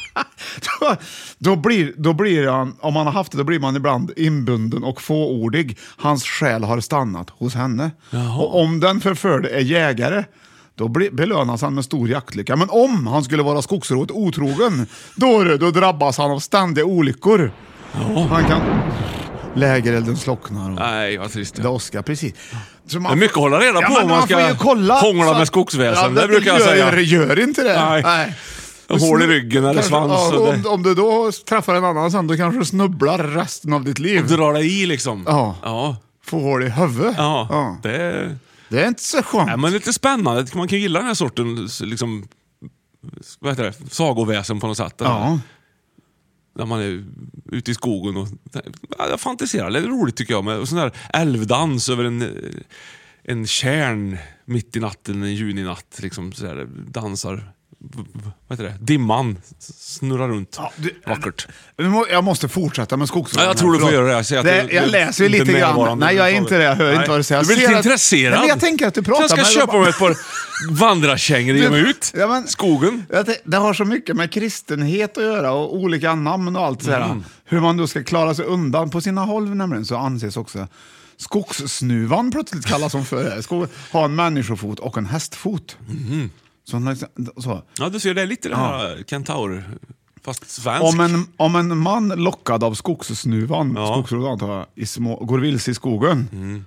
Då blir han, om man har haft det, då blir man ibland inbunden och fåordig. Hans själ har stannat hos henne.
Jaha.
Och om den förförde är jägare, då belönas han med stor jaktlycka. Men om han skulle vara skogsrot otrogen, då drabbas han av ständiga olyckor.
Ja.
Han kan... Lägerelden slocknar. Och...
Nej, vad trist.
Det åskar, precis. Så
det är mycket att hålla reda på om man ska hångla med skogsväsen. Det brukar jag säga.
Gör inte det. Nej.
Hål i ryggen eller svans.
Om du då träffar en annan sen, då kanske du snubblar resten av ditt liv.
Och drar dig i liksom.
Ja. Får hål i huvudet.
Ja.
Det är inte så skönt.
Ja, men lite spännande. Man kan gilla den här sorten liksom, vad heter det? Sagoväsen på något sätt.
Ja.
När man är ute i skogen och jag fantiserar. Det är roligt tycker jag med sån där älvdans över en kärn mitt i natten, en juninatt liksom så där, dansar. Vad heter det? Dimman snurrar runt. Vackert.
Jag måste fortsätta med skogsvagnen.
Ja, jag tror du får göra det.
Jag läser ju lite grann. Nej, jag är inte det. Jag hör inte vad du säger.
Du blir lite intresserad.
Nej, jag tänker att du pratar.
Jag ska köpa mig ett par vandrarkängor och ge mig ut. Skogen.
Det har så mycket med kristenhet att göra och olika namn och allt sådär. Hur man då ska klara sig undan på sina håll nämligen, så anses också skogssnuvan plötsligt kallas som för det. Ska ha en människofot och en hästfot. Så.
Ja, du ser det är lite det här kentaur fast svensk.
Om en man lockad av skogssnuvan, skogsrot antar jag, går vilse i skogen.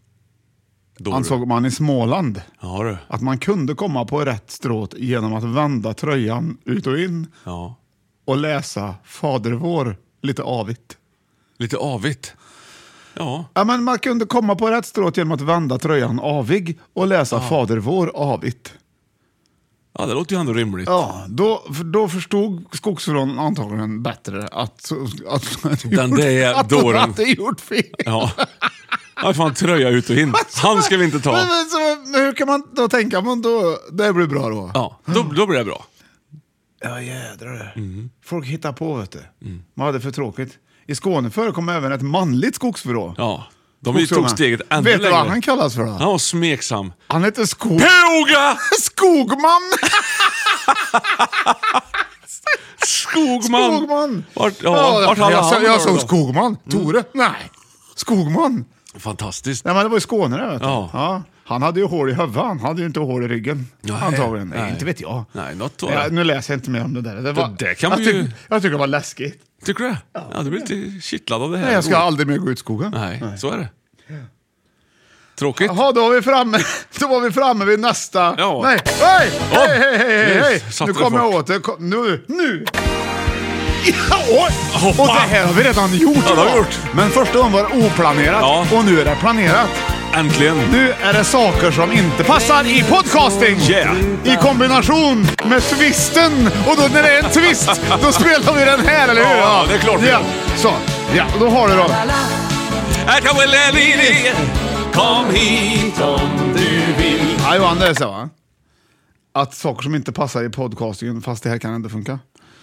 Ansåg man i Småland att man kunde komma på rätt stråt genom att vända tröjan ut och in och läsa Fader vår lite avigt.
Lite avigt? Ja.
Ja, men man kunde komma på rätt stråt genom att vända tröjan avig och läsa Fader vår avigt.
Ja, det låter ju ändå rimligt.
Ja, då förstod skogsrån antagligen bättre att
det är
gjort fel.
Ja. Ja, fan, tröja ut och in. Han ska vi inte ta.
Men hur kan man då tänka? Men då, det blir bra då.
Ja, då blir det bra.
Ja, jädrar. Folk hittar på, vet du. Man hade för tråkigt. I Skåne förekom även ett manligt skogsvrå.
Ja. De tog steget ännu längre.
Vet du vad han kallas för då?
Han var smeksam.
Han heter
Påga!
Skogman!
Skogman!
Jag såg Skogman. Tore? Nej. Skogman.
Fantastiskt.
Nej, men det var i Skåne det, vet du.
Ja.
Han hade ju hål i huvudet. Han hade ju inte hål i ryggen. Antagligen.
Nej.
Inte vet jag.
Nej,
nu läser jag inte mer om det där. Jag tycker det var läskigt.
Tycker du det? Ja, du blir lite kittlad av det här.
Nej, jag ska aldrig mer gå ut i skogen.
Nej, så är det. Tråkigt.
Jaha, då var vi framme vid nästa.
Ja.
Nej. Hej. Nu kommer jag åt det. Nu. Och det här har vi redan gjort.
Ja, det har vi gjort.
Men första gången var det oplanerat och nu är det planerat.
Äntligen.
Nu är det saker som inte passar i podcasting. I kombination med twisten. Och då när det är en twist, då spelar vi den här, eller hur?
Ja, det är klart.
Ja. Så, då har du då.
Kom hit om du vill.
Ja, Johan, det är så, va? Att saker som inte passar i podcastingen, fast det här kan ändå funka.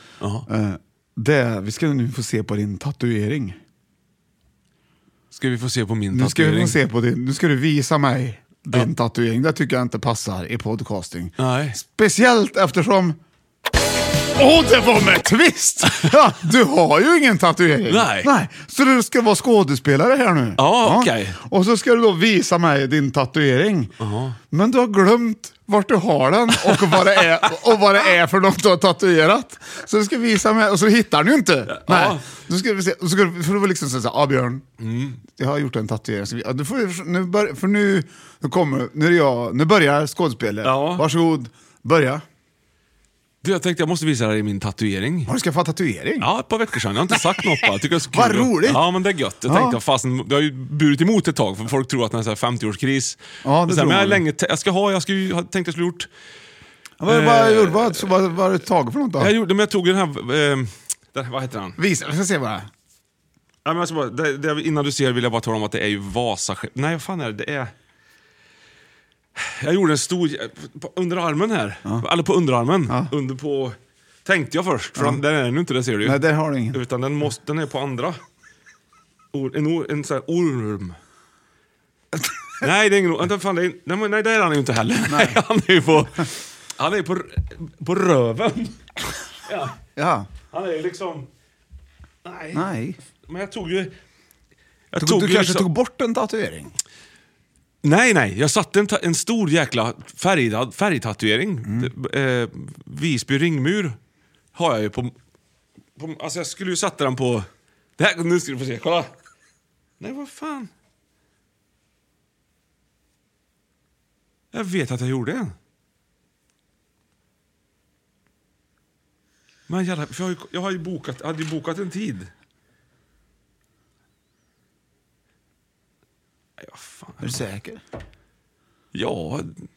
Vi ska nu få se på din tatuering.
Ska vi få se på min tatuering?
Nu ska vi få se på din. Nu ska du visa mig din tatuering. Det tycker jag inte passar i podcasting.
Nej.
Speciellt eftersom... det var med twist! Ja, du har ju ingen tatuering. Nej. Så du ska vara skådespelare här nu.
Ja, okej.
Och så ska du då visa mig din tatuering. Men du har glömt vart du har den och vad det är för något du har tatuerat. Så du ska visa mig, och så hittar du inte. Nej. Då ska vi se, och så ska du, för du liksom säga, Björn, jag har gjort en tatuering. Så du får, nu börjar skådespelet. Varsågod, börja.
Du, jag tänkte jag måste visa dig min tatuering.
Har du skaffat tatuering?
Ja, ett par veckor sedan. Jag har inte sagt något bara. Tycker jag är så kul.
Vad roligt!
Ja, men det är gött. Jag tänkte, fasen, jag har ju burit emot ett tag, för folk tror att det är en 50-årskris.
Ja, det tror
men jag
man.
länge jag tänkte jag skulle gjort...
Vad har du tagit för något då?
Jag tog den här... vad heter den?
Visa, jag ska se vad det är.
Ja, men bara, innan du ser vill jag bara tala om att det är ju Vasa... Nej, vad fan är det? Det är... Jag gjorde en stor... under armen här. Eller på underarmen. Under på Tänkte jag först, för den är nu inte, det ser du ju.
Nej, det har du ingen.
Utan den är på andra. En sån här orm. Nej, det är ingen orm. Nej, det är han ju inte heller. Nej, han är på röven.
Ja.
Han är liksom...
Nej.
Men jag tog ju...
Du kanske tog bort en tatuering?
Nej. Jag satte en stor jäkla färgtatuering. Visby ringmur har jag ju på... Alltså jag skulle ju sätta den på... Det här, nu ska du få se, kolla. Nej, vad fan. Jag vet att jag gjorde en. Men jävlar, för jag hade ju bokat en tid. Nej, vad fan.
Är du säker?
Ja.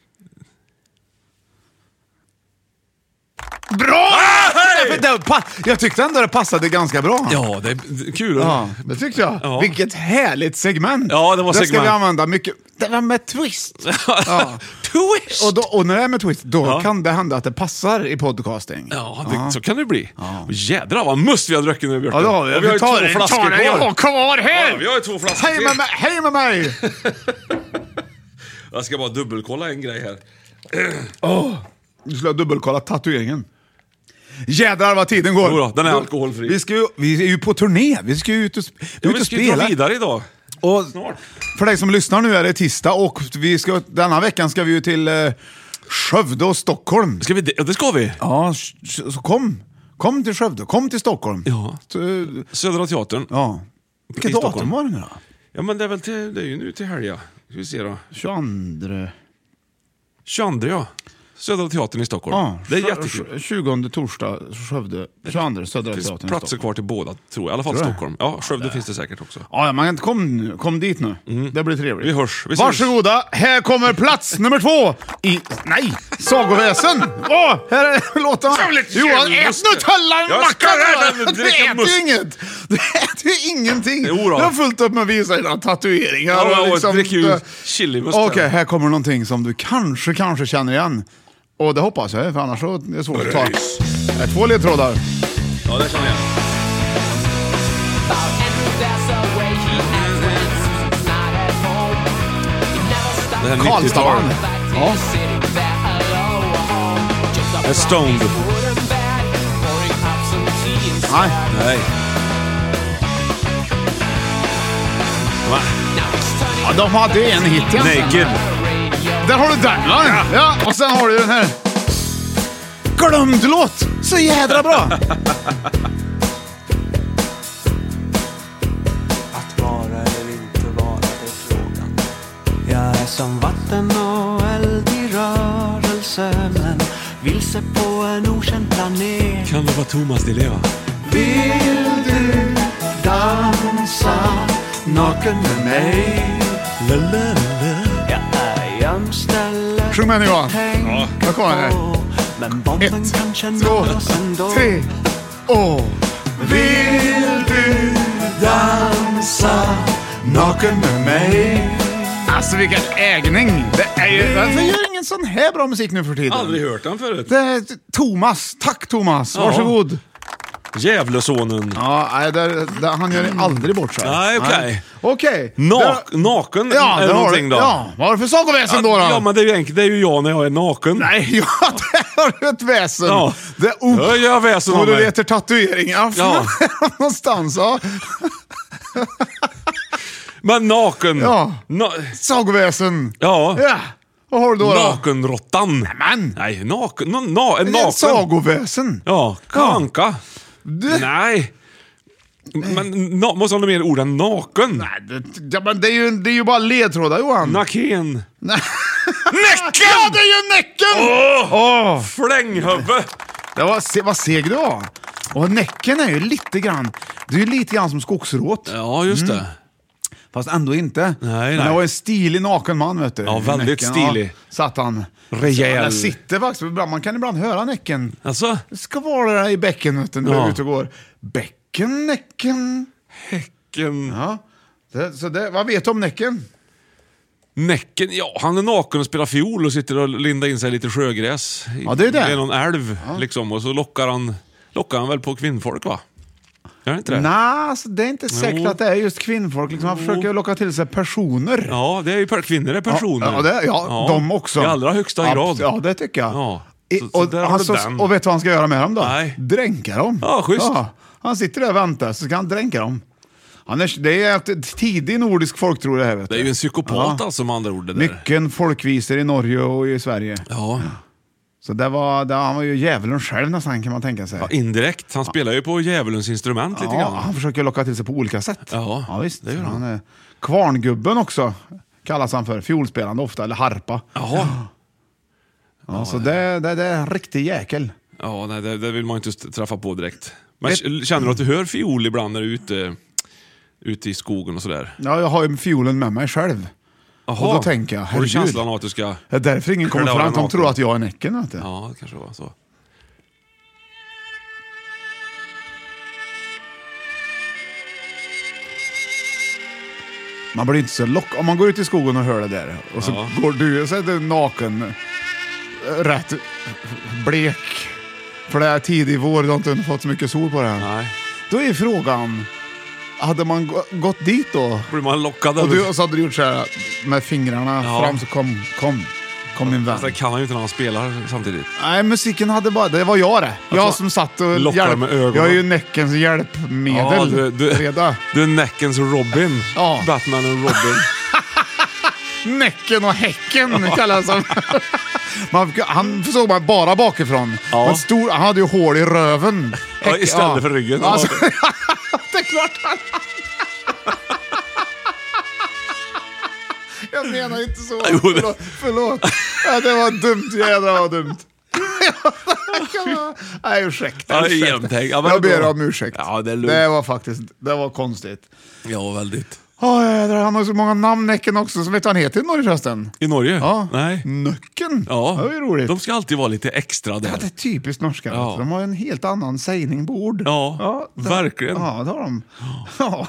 Bra! Jag tyckte ändå det passade ganska bra.
Ja, det är kul.
Ja, det tyckte jag. Ja. Vilket härligt segment.
Ja, det var segment.
Det ska vi använda mycket. Det var med twist. Ja.
Twist!
Och när det är med twist, då kan det hända att det passar i podcasting.
Ja, så kan det bli. Ja. Jädrar vad must vi har druckit nu, Björn.
Ja,
vi har 2 flaskor kvar.
Jag har kvar här!
Ja, vi har 2 flaskor till.
Hej med mig!
Jag ska bara dubbelkolla en grej här.
Du skulle ha dubbelkollat tatueringen. Jädrar vad tiden går.
Jodå, den är alkoholfri.
Vi är ju på turné. Vi ska ju ut och spela.
Vi ska ju dra vidare idag.
Och
snart.
För dig som lyssnar nu är det tisdag och denna veckan ska vi ju till Skövde och Stockholm.
Det ska vi.
Ja, så kom till Skövde, kom till Stockholm.
Ja. Södra Teatern.
Ja. Vilket datum var det nu då?
Ja, men det är väl det är ju nu till helga. Ska vi se då. 22, ja. Södra Teatern i Stockholm.
Ja,
det är jättekul.
20 torsdag Skövde, 22 Södra Teatern i Stockholm.
Platser kvar till båda, tror jag. I alla fall Stockholm. Ja, Skövde finns det säkert också.
Ja, man kom dit nu. Det blir trevligt.
Vi hörs.
Varsågoda, här kommer plats nummer 2 i... Nej, Sagoväsen! Här är låtarna. Johan, ät Nutella en macka! Du äter ju inget! Du äter ju ingenting! Du har fullt upp med att visa dina tatueringar.
Ja, och dricker ju chilimust.
Okej, här kommer någonting som du kanske känner igen. Och det hoppas jag, för annars så är det svårt att ta. Det är 2 ledtrådar.
Ja, det känner jag. Det här är
Karlstad. Ja.
Det är Stoned. Nej. Va?
Ja, de hade en hit.
Naked.
Där har du den, va? Ja, och sen har du den här. Glömd låt! Så jädra bra!
Att vara eller inte vara, det är frågan. Jag är som vatten och eld i rörelse, men vilse på en okänd planet.
Kan det vara Thomas Di Leva?
Vill du dansa naken med mig? Jag är jämställd.
Sjung med nu, Johan.
Ja.
Vad kommer det?
Men bomben
1,
kanske
2, 3.
Vill du dansa naken med mig?
Alltså vilken ägning. Det är ju... Varför gör ingen sån här bra musik nu för tiden?
Aldrig hört den förut.
Det är Thomas. Tack Thomas. Varsågod.
Gävlesonen.
Ja, han gör aldrig bort sig.
Nej, okej.
Okej.
Naken
ja,
eller någonting då?
Ja, vad är det för sagoväsen då?
Ja, men det är ju enkelt. Det är ju jag när jag är naken.
Nej, ja, det har du ett väsen.
Ja. Jag gör väsen
och
av mig.
du letar tatueringar.
Ja.
Någonstans, ja.
Men naken.
Ja. Sagoväsen.
Ja.
Ja. Vad har du då?
Nakenrottan.
Nämen.
Nej, naken. Naken.
Sagoväsen.
Ja, kanka. Nej. Men måste ha något mer ord än naken.
Nej, det är ju bara ledtrådar, Johan.
Naken.
Nej.
Näcken!
Ja, det är ju näcken!
Flänghuvud.
Vad seg du var. Och näcken är ju lite grann... Det är ju lite grann som skogsråt.
Ja, just det.
Fast ändå inte.
Nej.
Men det var en stilig naken man, vet du.
Ja, väldigt
näcken,
stilig.
Ja, satt han.
Rejäl.
Där sitter faktiskt. Man kan ibland höra näcken.
Alltså?
Det ska vara där i bäcken, vet du, när du är ute och går. Bäcken, näcken.
Häcken.
Ja. Vad vet du om näcken?
Näcken, ja, han är naken och spelar fiol och sitter och lindar in sig lite sjögräs.
Ja, det är det.
Det är någon älv liksom, och så lockar han väl på kvinnfolk, va? Är det inte det?
Nej, alltså, det är inte säkert att det är just kvinnfolk. Liksom, han försöker locka till sig personer.
Ja, det är ju kvinnor är personer.
Ja, de också.
I allra högsta grad.
Ja, det tycker jag.
Ja.
Och vet du vad han ska göra med dem då?
Nej.
Dränka dem.
Ja, schysst. Ja,
han sitter där och väntar, så ska han dränka dem. Det är ett tidig nordisk folktro det här. Vet
det är ju en psykopat alltså, med andra ord. Det där.
Mycket folkvisor i Norge och i Sverige.
Ja.
Så han var ju djävulen själv nästan, kan man tänka sig.
Ja, indirekt. Han spelar ju på djävulens instrument lite grann.
Han försöker locka till sig på olika sätt.
Ja,
visst.
Det gör han.
Är kvarngubben också kallas han för. Fiolspelande ofta, eller harpa.
Jaha.
Ja, så det är en riktig jäkel.
Ja, nej, det vill man inte träffa på direkt. Men känner du att du hör fiol ibland när du är ute i skogen och sådär?
Ja, jag har ju fiolen med mig själv.
Aha.
Och då tänker jag,
har du känslan av att du ska...
Det är därför ingen kommer fram, de tror att jag är Näcken. Inte?
Ja, det kanske var så.
Man blir inte så om man går ut i skogen och hör det där. Och så går du och så är du naken, rätt blek. För det är tidig vår, du har inte fått så mycket sol på den.
Nej.
Då är frågan, hade man gått dit då?
Blir man lockad?
Och så hade du gjort så här med fingrarna fram, så kom min vän.
Det kan han ju inte när han spelar samtidigt.
Nej, musiken hade bara, det var jag det. Jag som satt och
lockar med ögonen.
Jag är ju Näckens hjälpmedel.
Du är Näckens Robin. Ja. Batman och Robin.
Näcken och Häcken kallas han. Han såg man bara bakifrån. Ja. Men han hade ju hål i röven.
Ja, istället för ryggen.
Alltså, det är klart han... Jag menar inte så. Förlåt. Ja, det var dumt, jädra var dumt. Nej, ursäkta. Jag ber om ursäkt.
Ja, det
var faktiskt, det var konstigt.
Ja, väldigt.
Han har så många namn, Näcken också, så vet han heter i Norge förresten.
I Norge?
Ja.
Nej.
Nöcken.
Ja.
Det är roligt.
De ska alltid vara lite extra där.
Ja, det är typiskt norska.
Ja.
De har en helt annan sägning på ord.
Ja, verkligen.
Ja, det har de. Ja.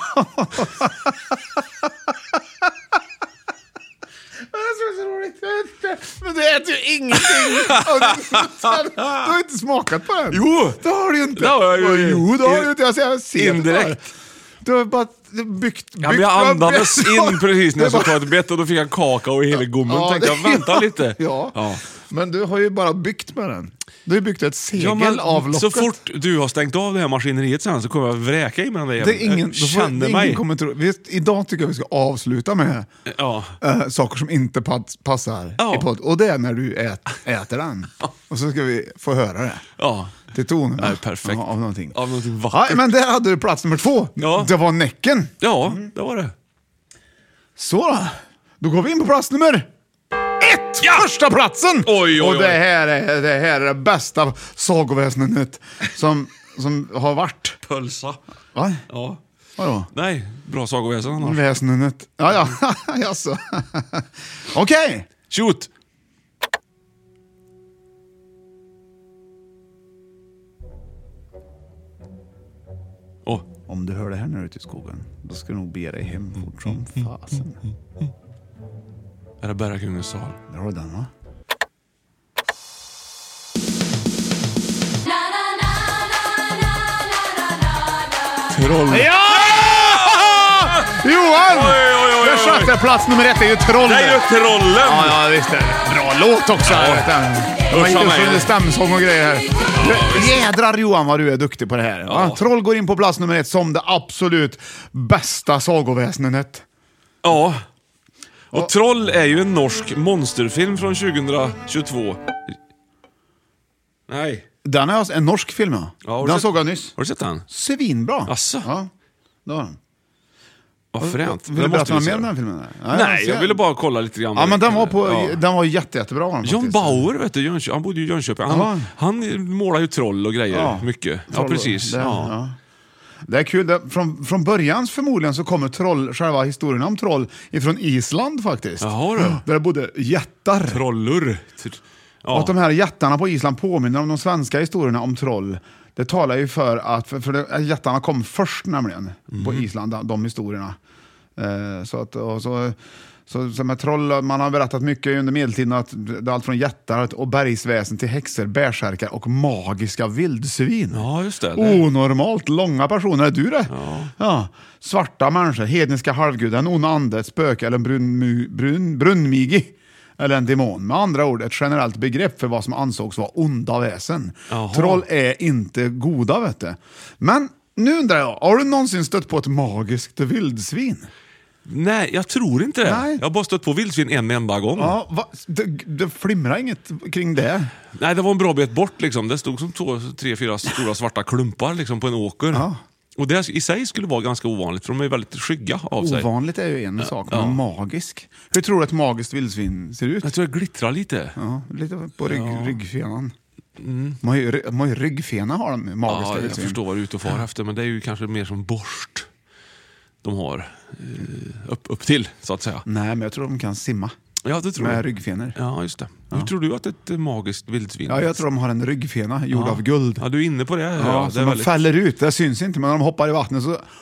Det är så roligt. Men det äter ju ingenting. Du har inte smakat på den.
Jo.
Det har du ju inte.
Jo,
det har du inte. Jag ser
indirekt.
Du har bara byggt.
Jag andades in precis när jag så tog ett bett och då fick jag kaka och hela gommen. Ja, tänkte jag, vänta lite.
Ja. Men du har ju bara byggt med den. Du har byggt ett segel av locket.
Så fort du har stängt av det här maskineriet sen så kommer jag vräka i mig den där. Jag känner mig.
Idag tycker jag vi ska avsluta med saker som inte passar i podd. Och det är när du äter den. Och så ska vi få höra det.
Ja.
Till tonen.
Nej, perfekt.
Av någonting.
Av någonting vackert.
Ja, men där hade du plats nummer 2.
Ja.
Det var Näcken.
Ja, det var det.
Så då går vi in på plats nummer 1. Första platsen.
Oj.
Och det här är det bästa sagoväsendet som har varit.
Pölsa.
Va?
Ja.
Vadå?
Nej, bra sagoväsen annars.
Väsendet. Ja. Jaså. Okej.
Shoot.
Om du hör det här när du är ute i skogen, då ska du nog be dig hem fort som fasen.
Är det Bergakungens sal?
Där har du den, va?
Troll.
Ja! Johan! Där satt jag plats nummer 1, det är ju Trollen.
Det är ju Trollen.
Ja, visst är det. Bra låt också. De har ju stämsång och grejer här. Jädrar Johan vad du är duktig på det här. Ja. Troll går in på plats nummer 1 som det absolut bästa sagoväsendet.
Ja. Och Troll är ju en norsk monsterfilm från 2022. Nej.
Den är en norsk film, den såg jag nyss.
Har du sett den?
Svinbra.
Asså?
Ja, det var den.
Vad fränt.
Vill du berätta något mer om den filmen?
Nej, jag ville bara kolla lite grann.
Ja, men den var jättebra.
John Bauer, vet du, han bodde i Jönköping. Han målar ju troll och grejer mycket. Ja, precis.
Det är kul. Från början förmodligen så kommer själva historien om troll ifrån Island faktiskt.
Jaha, då.
Där det bodde jättar.
Trollor. Ja.
Och att de här jättarna på Island påminner om de svenska historierna om troll. Det talar ju för att jättarna kom först nämligen på Island, de historierna. Så med troll, man har berättat mycket under medeltiden att det är allt från jättar och bergsväsen till häxor, bärsärkar och magiska vildsvin.
Ja, just det.
Onormalt långa personer, är du det? Ja. Svarta människor, hedniska halvgudar, en ond ande, ett spöke eller en brunnmigi. Eller en demon. Med andra ord, ett generellt begrepp för vad som ansågs vara onda väsen. Aha. Troll är inte goda, vet du. Men nu undrar jag, har du någonsin stött på ett magiskt vildsvin?
Nej, jag tror inte det.
Nej.
Jag har bara stött på vildsvin en enda gång.
Ja, det flimrar inget kring det.
Nej, det var en bra bit bort liksom. Det stod som 3-4 stora svarta klumpar liksom, på en åker. Ja. Och det i sig skulle vara ganska ovanligt, för de är väldigt skygga av sig.
Ovanligt är ju en sak, men magisk. Hur tror du ett magiskt vildsvin ser ut?
Jag tror det glittrar lite.
Ja, lite på ryggfenan. Man har ju ryggfena, har de magiska vildsvin.
Jag förstår vad du är ute och far efter, men det är ju kanske mer som borst de har upp till, så att säga.
Nej, men jag tror de kan simma.
Ja, det tror
med
jag.
ryggfenor.
Ja, just det. Hur tror du att ett magiskt vildsvin?
Ja, jag tror de har en ryggfena gjord av guld.
Ja, du är inne på det.
Ja, så de fäller ut, det syns inte, men när de hoppar i vattnet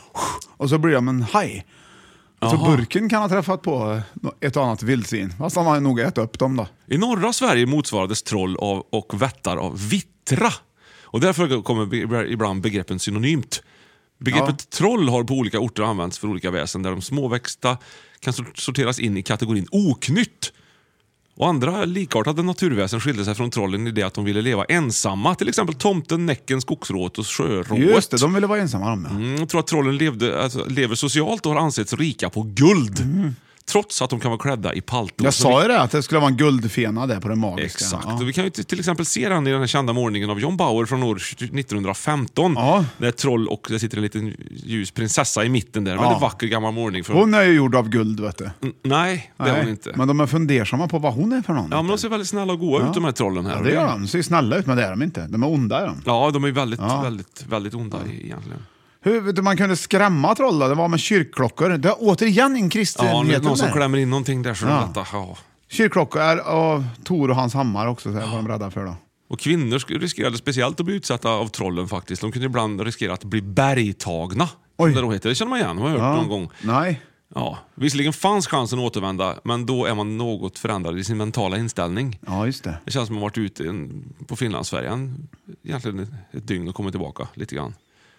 så blir de en haj. Så burken kan ha träffat på ett annat vildsvin. Fast han har nog ätit upp dem då.
I norra Sverige motsvarades troll och vättar av vittra. Och därför kommer ibland begreppen synonymt. Begreppet troll har på olika orter använts för olika väsen, där de småväxta kan sorteras in i kategorin oknytt. Och andra likartade naturväsen skilde sig från trollen i det att de ville leva ensamma. Till exempel tomten, näcken, skogsrået och sjörået.
Just det, de ville vara ensamma.
Jag tror att trollen lever socialt och har ansetts rika på guld. Trots att de kan vara klädda i palto.
Jag sa ju det, att det skulle vara en guldfena där på det magiska.
Exakt. Ja. Vi kan ju till exempel se den i den här kända målningen av John Bauer från år 1915. Ja. Det är ett troll och det sitter en liten ljus prinsessa i mitten där. Väldigt vacker gammal målning.
Hon är ju gjord av guld, vet du.
Nej, det är hon inte.
Men de är fundersamma på vad hon är för någon.
Ja, men de ser väldigt snälla och goda ut, de här trollen här.
Ja, det gör de. De ser snälla ut, men det är de inte. De är onda, är de.
Ja, de är väldigt onda egentligen.
Hur vet du, man kunde skrämma troll då? Det var med kyrkklockor. Det är återigen en kristenhet.
Ja, någon som klämmer in någonting där så detta. Ja.
Kyrkklockor och Tor och hans hammar också, så var de rädda för då.
Och kvinnor riskerade speciellt att bli utsatta av trollen faktiskt. De kunde ibland riskera att bli bergtagna. Som det då heter. Det känner man igen, har jag hört någon gång.
Nej.
Ja, visserligen fanns chansen att återvända, men då är man något förändrad i sin mentala inställning.
Ja, just det.
Det känns som att man varit ute på Finlandsfärjan egentligen ett dygn och kommit tillbaka lite grann.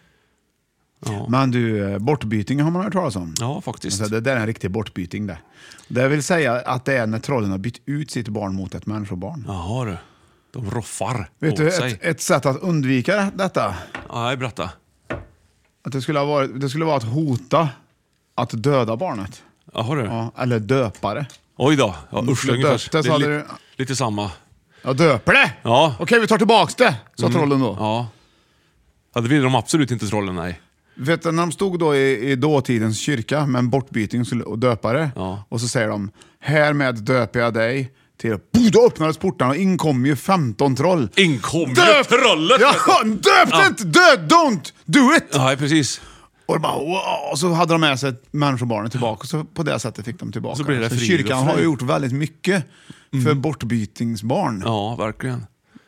Ja.
Men du, bortbyting har man hört talas om.
Ja, faktiskt.
Alltså, det är en riktig bortbyting det. Det vill säga att det är när trollen har bytt ut sitt barn mot ett människobarn.
Jaha du. De roffar.
Vet du, ett sätt att undvika detta?
Ja, berätta.
Att det skulle vara att hota att döda barnet.
Jaha du.
Ja, eller döpa det.
Oj då. Ja, usch, ungefär. Det är lite samma.
Ja, döper det?
Ja.
Okej, vi tar tillbaks det, sa trollen då.
Ja. Ja, det vill de absolut inte, trollen, nej.
Vet du, när de stod då i dåtidens kyrka med en bortbyting och döpare, och så säger de, härmed döper jag dig till... Då öppnades portarna och inkom ju 15 troll.
Inkom ju trollet!
Ja, döpt inte! Död, don't do it!
Ja, precis.
Och bara, wow, och så hade de med sig människobarnet tillbaka, och så på det sättet fick de tillbaka.
Så blir det
kyrkan har ju gjort väldigt mycket för bortbytingsbarn.
Ja, verkligen.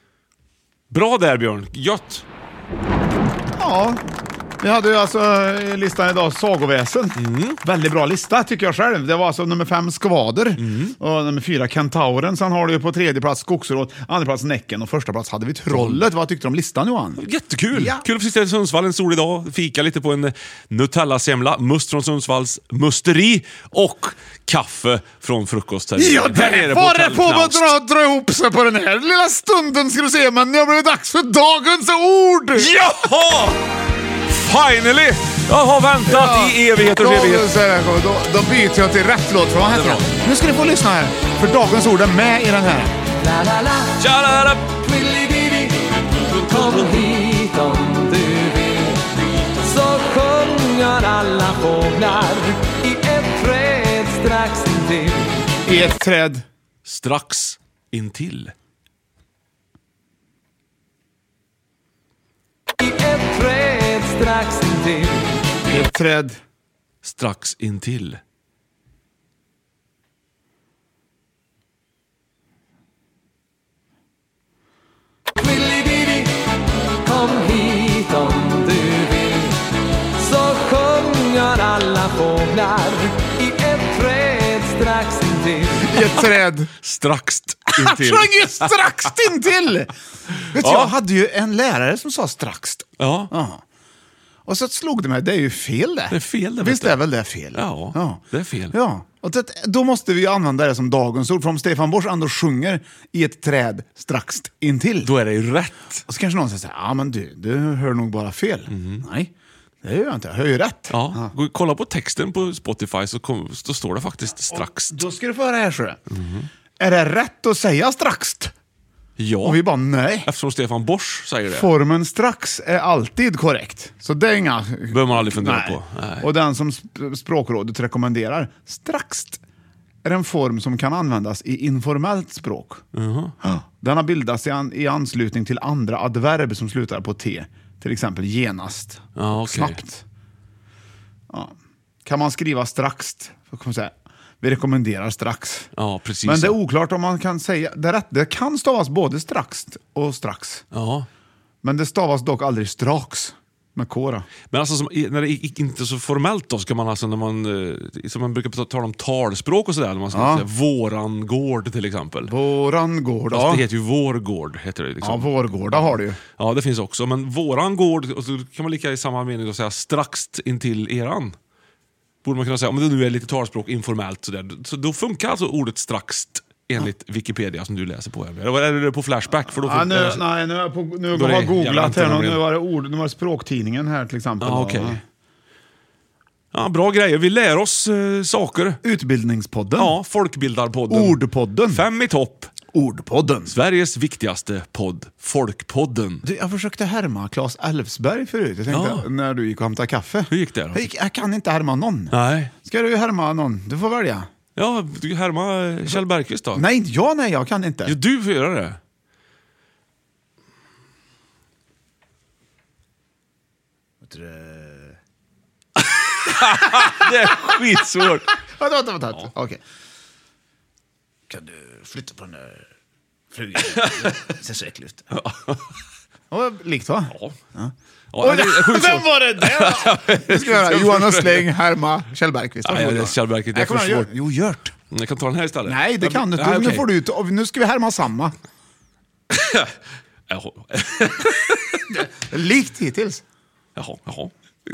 Bra där, Björn. Gött!
Ja, vi hade ju alltså listan idag sagoväsen. Väldigt bra lista tycker jag själv. Det var alltså nummer 5 skvader och nummer 4 kentauren. Sen har du på 3:e plats skogsråd, 2:a plats näcken och 1:a plats hade vi trollet. Vad tyckte du om listan, Johan?
Jättekul! Ja. Kul att få sitta i Sundsvall en sol idag. Fika lite på en Nutella-semla, must från Sundsvalls musteri och kaffe från frukost här.
Ja, det var det på att dra ihop sig på den här lilla stunden, ska du se. Men nu blir det dags för dagens ord!
Jaha! Finally! Jag har väntat i evigheters evighet.
Då byter jag till rätt låt från här. Nu ska ni få lyssna här. För dagens ord är med i den här.
La la la,
tja-la-la,
willy-diddy, kom hit om du vill. Så sjunger alla fåglar i ett träd strax intill.
I ett träd
strax intill.
I ett träd strax intill.
I ett träd
strax intill.
Willy-diddy, kom hit om du vill. Så sjunger alla fåglar i ett träd strax
träd
strax
Han
intill.
sjöng ju strax intill. Vet du, jag hade ju en lärare som sa strax.
Ja.
Och så slog det mig, det är ju fel det.
Det är fel det.
Visst är väl det fel?
Ja, det är fel.
Ja. Och då måste vi ju använda det som dagens ord. För om Stefan Borsch ändå sjunger i ett träd strax intill.
Då är det ju rätt.
Och så kanske någon säger, ja men du hör nog bara fel. Nej, det gör jag inte. Jag hör ju rätt.
Ja. Kolla på texten på Spotify så står det faktiskt strax.
Då ska du få höra här, så är det rätt att säga strax?
Ja.
Och vi bara nej.
Eftersom Stefan Borsch säger det.
Formen strax är alltid korrekt. Så det är inga...
Behöver man aldrig fundera på. Nej.
Och den som språkrådet rekommenderar, strax, är en form som kan användas i informellt språk. Den har bildats i anslutning till andra adverb som slutar på T. Till exempel genast. Snabbt. Ja. Kan man skriva strax, så kan man säga vi rekommenderar strax.
Ja, precis.
Men det är oklart om man kan säga det rätt. Det kan stavas både strax och strax.
Ja.
Men det stavas dock aldrig strax med kora.
Men alltså när det är inte så formellt då, ska man alltså när man som man brukar tala om talspråk och sådär, när man ska säga våran gård till exempel.
Våran gård.
Alltså, det heter ju vår gård heter det liksom.
Ja, vårgårda har du ju.
Ja, det finns också, men våran gård, och så kan man lika i samma mening då säga strax intill eran. Borde man kunna säga, om det nu är lite talspråk informellt så då funkar alltså ordet strax enligt Wikipedia som du läser på här. Eller är det på Flashback? För då
nu har jag googlat här. Nu var det språktidningen här till exempel.
Ja, okej. Ja, bra grejer. Vi lär oss saker.
Utbildningspodden.
Ja, folkbildarpodden.
Ordpodden.
5 i topp.
Ordpodden.
Sveriges viktigaste podd. Folkpodden.
Jag försökte härma Claes Elfsberg förut. Jag tänkte när du gick och hämtade kaffe.
Hur gick det då?
Jag kan inte härma någon.
Nej.
Ska du härma någon? Du får välja.
Ja, du härma Kjell Bergqvist då?
Nej, jag kan inte.
Jo, du får göra det. Det är skitsvårt.
Vänta. Okej. Kan du flytta på den där frugan? Det ser så äckligt ut. Ja, likt va?
Ja.
Vem var det där? Nu ska vi höra Johan Östling, härma Kjell Bergqvist.
Nej, det är Kjell Bergqvist. Det är för svårt.
Jo, gjort.
Jag kan ta den här istället.
Nej, det kan du inte. Nu får du ut. Nu ska vi härma samma. Likt hittills.
Jaha.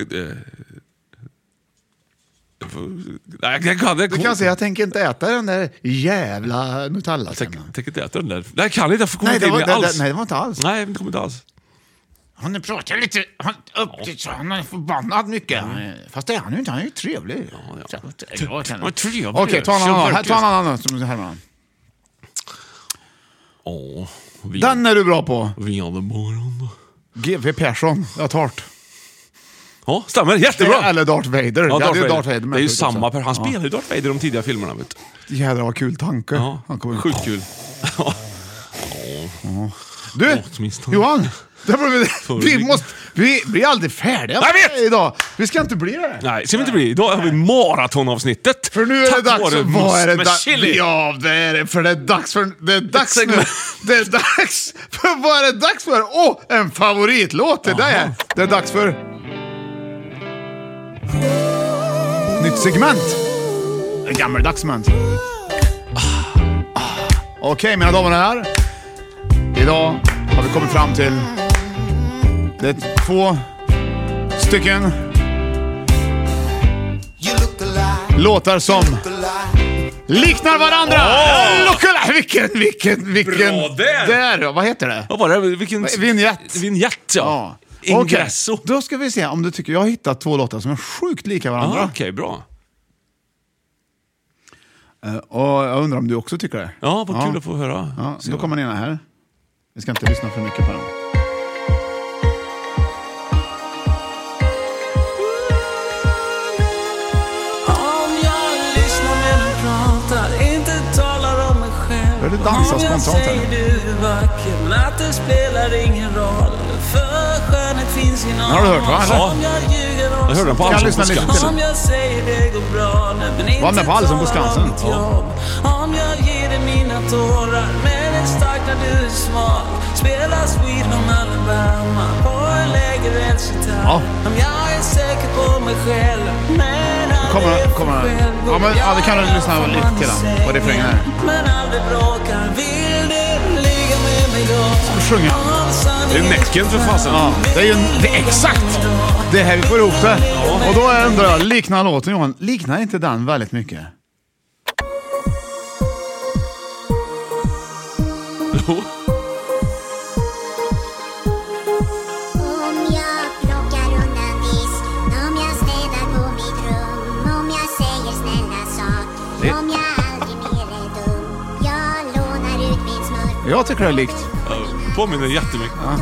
Nej, du
kan säga, jag tänker inte äta den där jävla Nutella.
Jag tänker inte äta den där. Nej, jag kan inte.
Nej, det var inte alls.
Nej, det kommer inte alls.
Han pratar lite. Han är förbannad mycket. Fast det är han ju inte. Han är ju trevlig. Okej, ta en annan. Den är du bra på. GV Persson. Jag tar det.
Ja, stämmer. Jättebra.
Eller Darth Vader.
Ja,
Darth Vader.
Det är ju samma person. Han spelar ju Darth Vader i de tidiga filmerna, vet
du. Jädrar vad kul tanke.
Ja, sjukt kul.
Du, Johan. Vi blir aldrig färdiga idag. Vi ska inte bli det.
Nej, ska vi inte bli. Idag har vi maratonavsnittet.
För nu är det dags. Vad är det dags? Ja, det är det. För det är dags för... Det är dags nu. Det är dags för... Vad är det dags för? En favoritlåt till dig. Det är dags för... Nytt segment. En gammaldags segment. Okej, mina damer och herrar. Idag har vi kommit fram till... Det är 2 stycken låtar som liknar varandra. Vilken
bra
där. Vad heter det?
Vad var det? Vilken vignett, ja. Ingresso.
Okay. Då ska vi se om du tycker jag har hittat 2 låtar som är sjukt lika varandra.
Okej, bra.
Och jag undrar om du också tycker det.
Ja, vad kul att få höra.
Ja, då kommer den ena här. Vi ska inte lyssna för mycket på den. Du dansar spontant här.
Men att det spelar ingen roll. För skönhet finns i någon.
Har du hört va?
Ja. Jag hörde den på Allsång på Skansen.
Om jag säger det går bra.
Var med på Allsång på Skansen?
Ja. Om jag ger dig mina tårar. Men det stark när du är svag. Spela Sweet Home Alabama på en lägerelsitar. Ja. Om jag är säker på mig själv. Men
kommer. Ja, vi kan lyssna lite till den på refrängen här.
Men aldrig bråkar. Vill du ligga med mig då?
Sjunga.
Det är Näcken för fasen.
Ja, det är ju exakt. Det är här vi får ihop det. Och då undrar jag, liknar låten, Johan? Liknar inte den väldigt mycket?
Jo.
Jag tycker det är likt.
Påminner jättemycket.
Ja.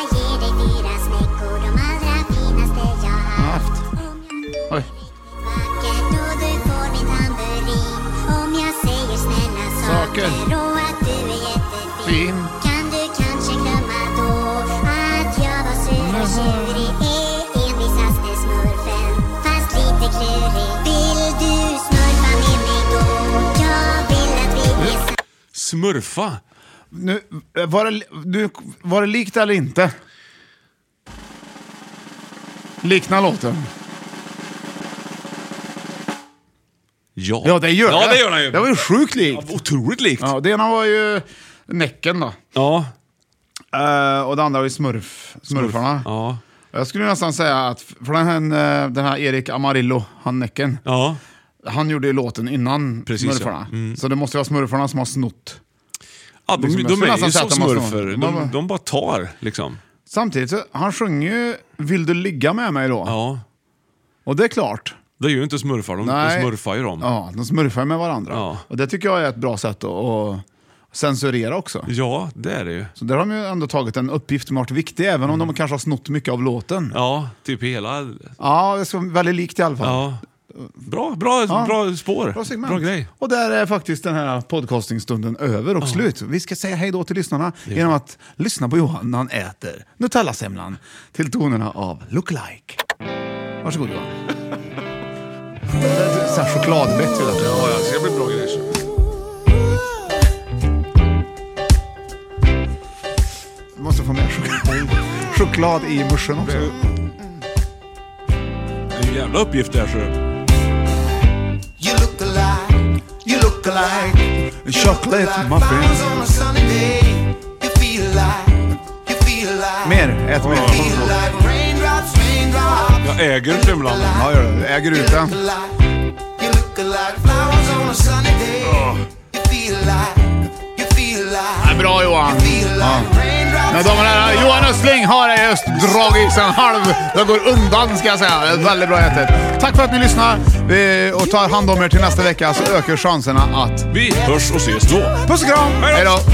Oj. Saker. Fin.
Kan du kanske glömma då att jag var sur och tjurig, envisaste smurfen, fast lite klurig. Vill du smurfa med mig då? Jag vill att vi är
Smurfa?
Nu, var det likt eller inte? Liknar låten?
Ja,
det gör det.
Ja, det gör den ju.
Det var ju sjukt likt.
Ja, otroligt likt.
Ja, det ena var ju Näcken då.
Ja.
Och det andra var ju Smurfarna.
Ja.
Jag skulle nästan säga att för den här Erik Amarillo, han Näcken.
Ja.
Han gjorde ju låten innan
Precis,
Smurfarna.
ja. Mm.
Så det måste vara Smurfarna som har snott.
Ja, de är ju som smurfer.
De
De bara tar, liksom.
Samtidigt så, han sjunger ju Vill du ligga med mig då?
Ja.
Och det är klart.
Det är ju inte smurfar, de smurfar ju dem.
Ja, de smurfar med varandra.
Ja.
Och det tycker jag är ett bra sätt att censurera också.
Ja, det är det ju.
Så där har de ju ändå tagit en uppgift som har varit viktig, även om de kanske har snott mycket av låten.
Ja, typ hela...
Ja, det är så väldigt likt i alla fall.
Ja. Bra spår.
Bra segment.
Bra grej.
Och där är faktiskt den här podcastingstunden över och slut. Vi ska säga hej då till lyssnarna genom att lyssna på Johan när han äter Nutella-semlan till tonerna av Lookalike. Varsågod Johan. Det är så här chokladbett.
Ja, det ska bli bra grejer.
Du måste få med choklad i muschen också.
Det är en jävla uppgift där, så.
You look alike.
Chocolate muffins. Mer, ät mer.
Jag äger semlan.
Ja, gör det. Äger ut den. Ja, bra Johan. Ja. Men damer och herrar, Johan Östling har just dragit sig en halv. Det går undan, ska jag säga. Det är väldigt bra ätet. Tack för att ni lyssnar. Och tar hand om er till nästa vecka, så ökar chanserna att
vi hörs och ses då.
Puss och kram. Hej då.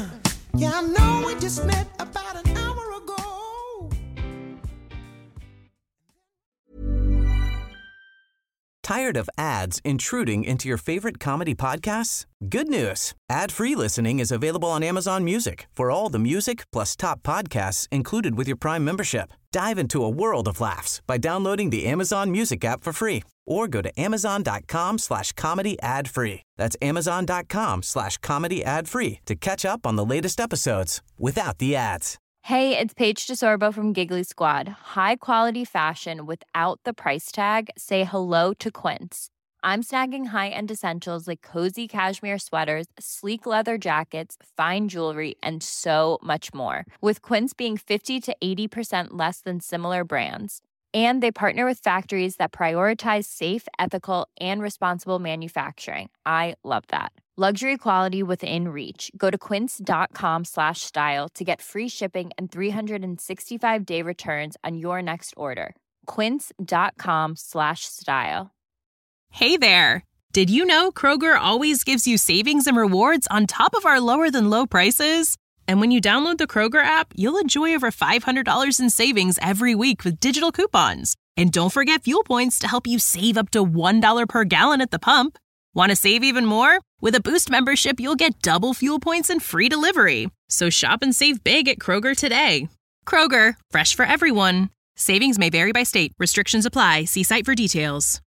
Tired of ads intruding into your favorite comedy podcasts? Good news. Ad-free listening is available on Amazon Music for all the music plus top podcasts included with your Prime membership. Dive into a world of laughs by downloading the Amazon Music app for free or go to amazon.com/comedy ad-free. That's amazon.com/comedy ad-free to catch up on the latest episodes without the ads.
Hey, it's Paige DeSorbo from Giggly Squad. High quality fashion without the price tag. Say hello to Quince. I'm snagging high-end essentials like cozy cashmere sweaters, sleek leather jackets, fine jewelry, and so much more. With Quince being 50 to 80% less than similar brands. And they partner with factories that prioritize safe, ethical, and responsible manufacturing. I love that. Luxury quality within reach. Go to quince.com/style to get free shipping and 365-day returns on your next order. Quince.com/style.
Hey there. Did you know Kroger always gives you savings and rewards on top of our lower than low prices? And when you download the Kroger app, you'll enjoy over $500 in savings every week with digital coupons. And don't forget fuel points to help you save up to $1 per gallon at the pump. Want to save even more? With a Boost membership, you'll get double fuel points and free delivery. So shop and save big at Kroger today. Kroger, fresh for everyone. Savings may vary by state. Restrictions apply. See site for details.